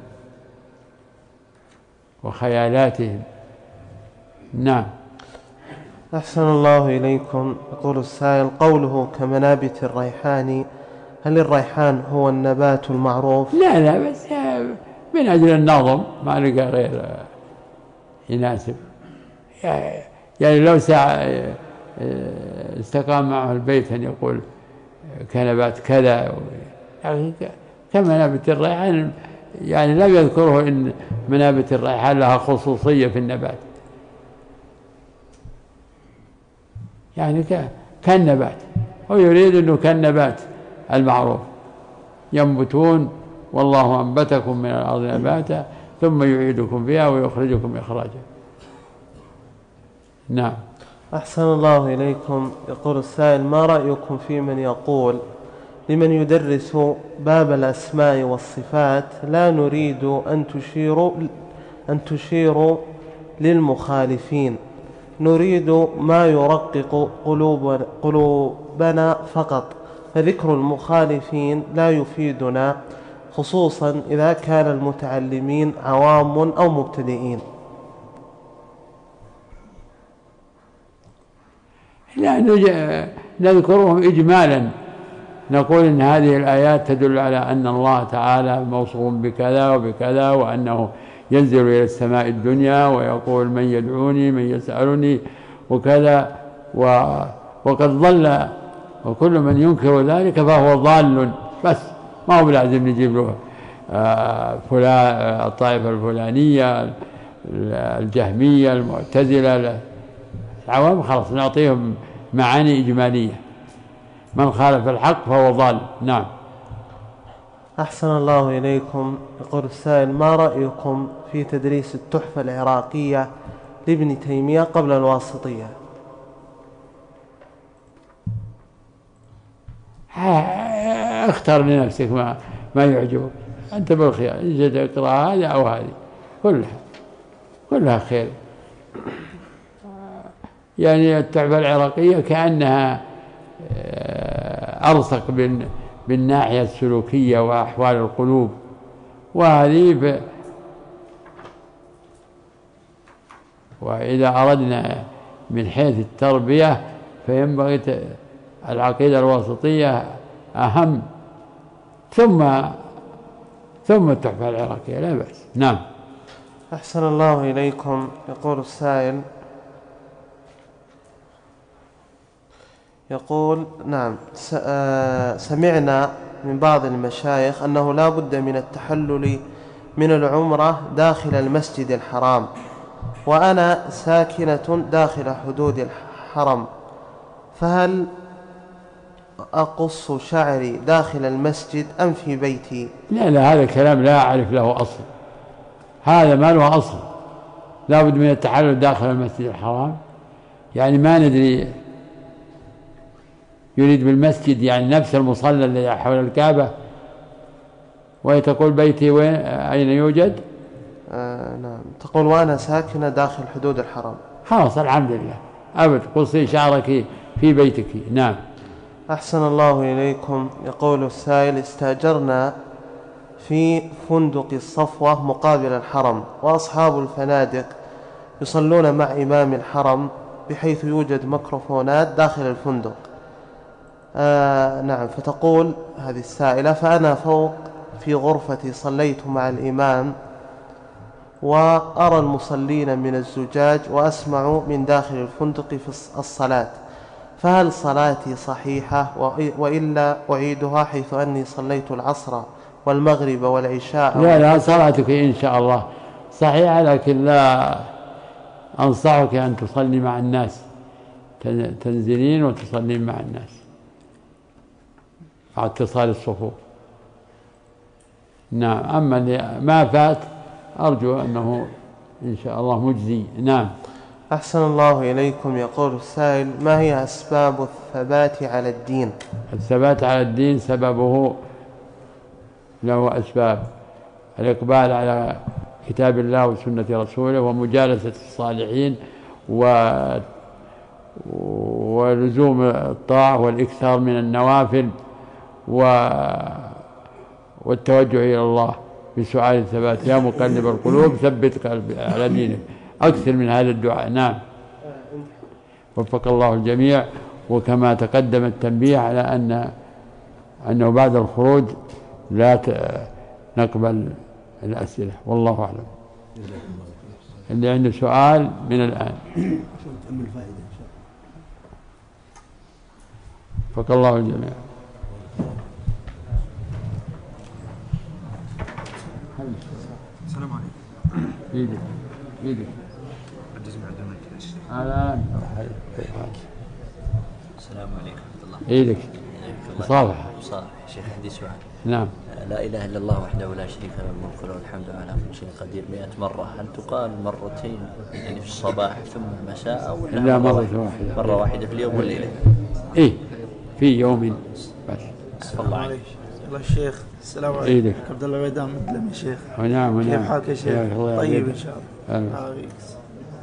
وخيالاتهم. نعم. أحسن الله إليكم. يقول السائل: قوله كمنابت الريحان، هل الريحان هو النبات المعروف؟ لا لا، بس من أجل النظم ما لقى غير يناسب. يعني لو ساعة استقام معه البيت أن يقول كنبات كذا، يعني كمنابت الريحان، يعني لم يذكره إن منابت الريحان لها خصوصية في النبات، يعني كالنبات، هو يريد أنه كالنبات المعروف، ينبتون والله أنبتكم من الأرض نباتا ثم يعيدكم فيها ويخرجكم إخراجا. نعم. أحسن الله إليكم. يقول السائل: ما رأيكم في من يقول لمن يدرس باب الأسماء والصفات: لا نريد أن تشيروا أن تشيروا للمخالفين، نريد ما يرقق قلوب قلوبنا فقط، فذكر المخالفين لا يفيدنا، خصوصا إذا كان المتعلمين عوام أو مبتدئين. لا نذكرهم إجمالا، نقول إن هذه الآيات تدل على أن الله تعالى موصوف بكذا وبكذا، وأنه ينزل إلى السماء الدنيا ويقول من يدعوني من يسألني وكذا، وقد ضل، وكل من ينكر ذلك فهو ضال، بس ما هو لازم نجيب له فلان الطائفة الفلانية الجهمية المعتزلة العوام، خلاص نعطيهم معاني إجمالية. من خالف الحق فهو ضال. نعم. أحسن الله إليكم. يقول السائل: ما رأيكم في تدريس التحفة العراقية لابن تيمية قبل الواسطية؟ اختر لنفسك ما ما يعجبك، أنت بالخيار، إن تقرأ هذا أو هذه، كلها كلها خير. يعني التحفة العراقية كأنها أرسق بالناحية السلوكية وأحوال القلوب، وهذه وإذا أردنا من حيث التربية فينبغي العقيدة الواسطية أهم، ثم ثم التحفة العراقية، لا بأس. نعم. أحسن الله إليكم. يقول السائل يقول نعم سمعنا من بعض المشايخ أنه لا بد من التحلل من العمرة داخل المسجد الحرام، وأنا ساكنة داخل حدود الحرم، فهل أقص شعري داخل المسجد أم في بيتي؟ لا لا، هذا الكلام لا أعرف له أصل، هذا ما له أصل. لا بد من التحلل داخل المسجد الحرام، يعني ما ندري يريد بالمسجد يعني نفس المصلى الذي حول الكعبة، وتقول بيتي وين أين يوجد؟ آه نعم، تقول وأنا ساكنة داخل حدود الحرم. خلاص الحمد لله، أبد قصي شعرك في بيتك. نعم. أحسن الله إليكم. يقول السائل: استأجرنا في فندق الصفوة مقابل الحرم، وأصحاب الفنادق يصلون مع إمام الحرم بحيث يوجد ميكروفونات داخل الفندق. آه نعم، فتقول هذه السائلة: فأنا فوق في غرفتي صليت مع الإمام، وأرى المصلين من الزجاج وأسمع من داخل الفندق في الصلاة، فهل صلاتي صحيحة؟ وإلا أعيدها، حيث أني صليت العصر والمغرب والعشاء؟ لا لا، صلاتك إن شاء الله صحيحة، لكن لا أنصحك أن تصلي مع الناس، تنزلين وتصلين مع الناس مع اتصال الصفوف. نعم. أما اللي ما فات أرجو أنه إن شاء الله مجزي. نعم. أحسن الله إليكم. يقول السائل: ما هي أسباب الثبات على الدين؟ الثبات على الدين سببه له أسباب: الإقبال على كتاب الله وسنة رسوله، ومجالسة الصالحين، و ولزوم الطاعة، والإكثار من النوافل، و... والتوجه إلى الله بسؤال الثبات. يا مقلب القلوب ثبت قلبي على دينك، أكثر من هذا الدعاء. نعم. وفق الله الجميع. وكما تقدم التنبيه على أن أنه بعد الخروج لا نقبل الأسئلة، والله أعلم. اللي عنده سؤال من الآن. وفق الله الجميع. السلام عليكم. ايدك ايدك الان. السلام عليكم ورحمة الله. ايدك مصافحة. مصافحة يا شيخ. عندي سؤال. نعم. لا إله إلا الله وحده لا شريك له الملك وله الحمد على كل شيء قدير مئة مرة، هل تقال مرتين يعني في الصباح ثم المساء، أو لا مرة واحدة؟ مرة واحدة في اليوم والليلة. إيه في يوم بس. الله عليك. الله الشيخ. السلام عليكم. ايدك. عبد الله غيدان مثلم يا شيخ. ونعم ونعم. كيف حالك يا شيخ؟ طيب ان شاء الله.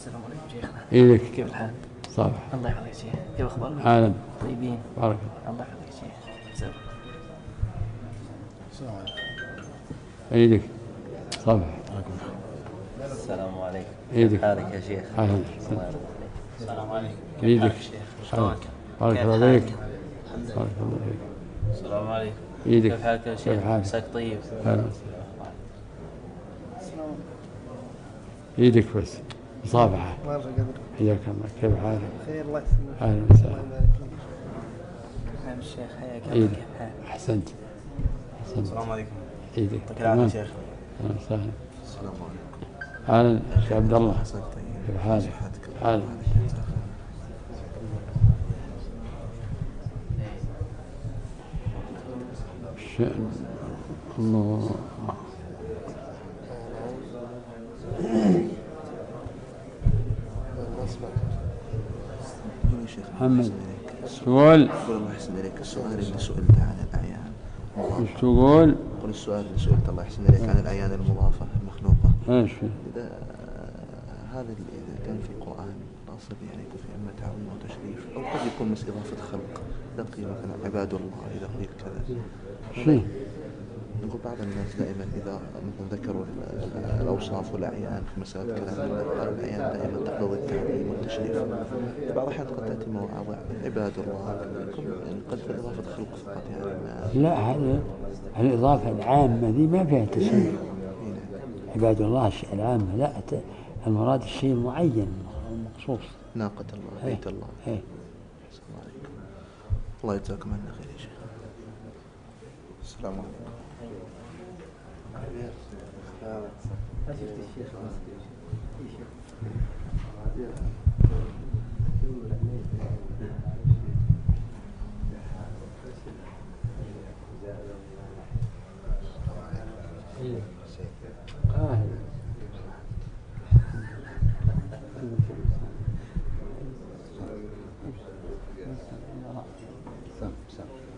السلام عليكم شيخنا. إيدك. كيف الحال؟ صباح. الله يحفظك شيخ. كيف أخبارك؟ أهلا. طيبين. بارك الله يحفظك شيخ. زين. السلام عليكم. إيدك. صباح. السلام عليكم. إيدك. كيف حالك يا شيخ؟ أهلا. السلام عليكم. إيدك. شلونك؟ بارك الله فيك. بارك الله فيك. السلام عليكم. إيدك. كيف حالك يا كيف شيخ؟ حالك؟ مساك طيب. أهلا. إيدك بس. مصافحة. حياك الله. كيف حالك؟ خير الله يسلمك. أهلا وسهلا. نعم الشيخ حياك الله. إيدك. كيف حالك؟ أحسنت. أحسنت. السلام عليكم. إيدك. يعطيك العافية شيخ. أهلا وسهلا. السلام عليكم. أهلا شيخ عبد الله. حسن طيب. كيف حالك؟ حالك. شأن الله. محمد السؤال. يقول الله يحسن إليك السؤال اللي سئلت عن الأعيان. ايش تقول؟ يقول السؤال اللي سئلت الله يحسن إليك عن الأعيان المضافة المخلوقة. ايش؟ إذا هذا اللي إذا كان في القرآن الأصل يعني يكون في إما تعظيم أو تشريف أو قد يكون بس إضافة خلق. إذا قيل مثلا عباد الله إذا قيل كذا. شيء. نقول بعض الناس دائما إذا مثلا ذكروا الأوصاف والأعيان في مسألة كلام الله قالوا الأعيان دائما تقتضي التعظيم والتشريف. في بعض الأحيان قد تأتي مواضع عباد الله يكون يعني قد إضافة خلق فقط يعني ما. لا هذا الإضافة العامة دي ما فيها تشريف. عباد الله الشيء العامة لا المراد الشيء المعين المخصوص. ناقة الله بيت الله. ايه. السلام عليكم. الله يجزاكم عنا خير يا شيخ. السلام عليكم. سم سم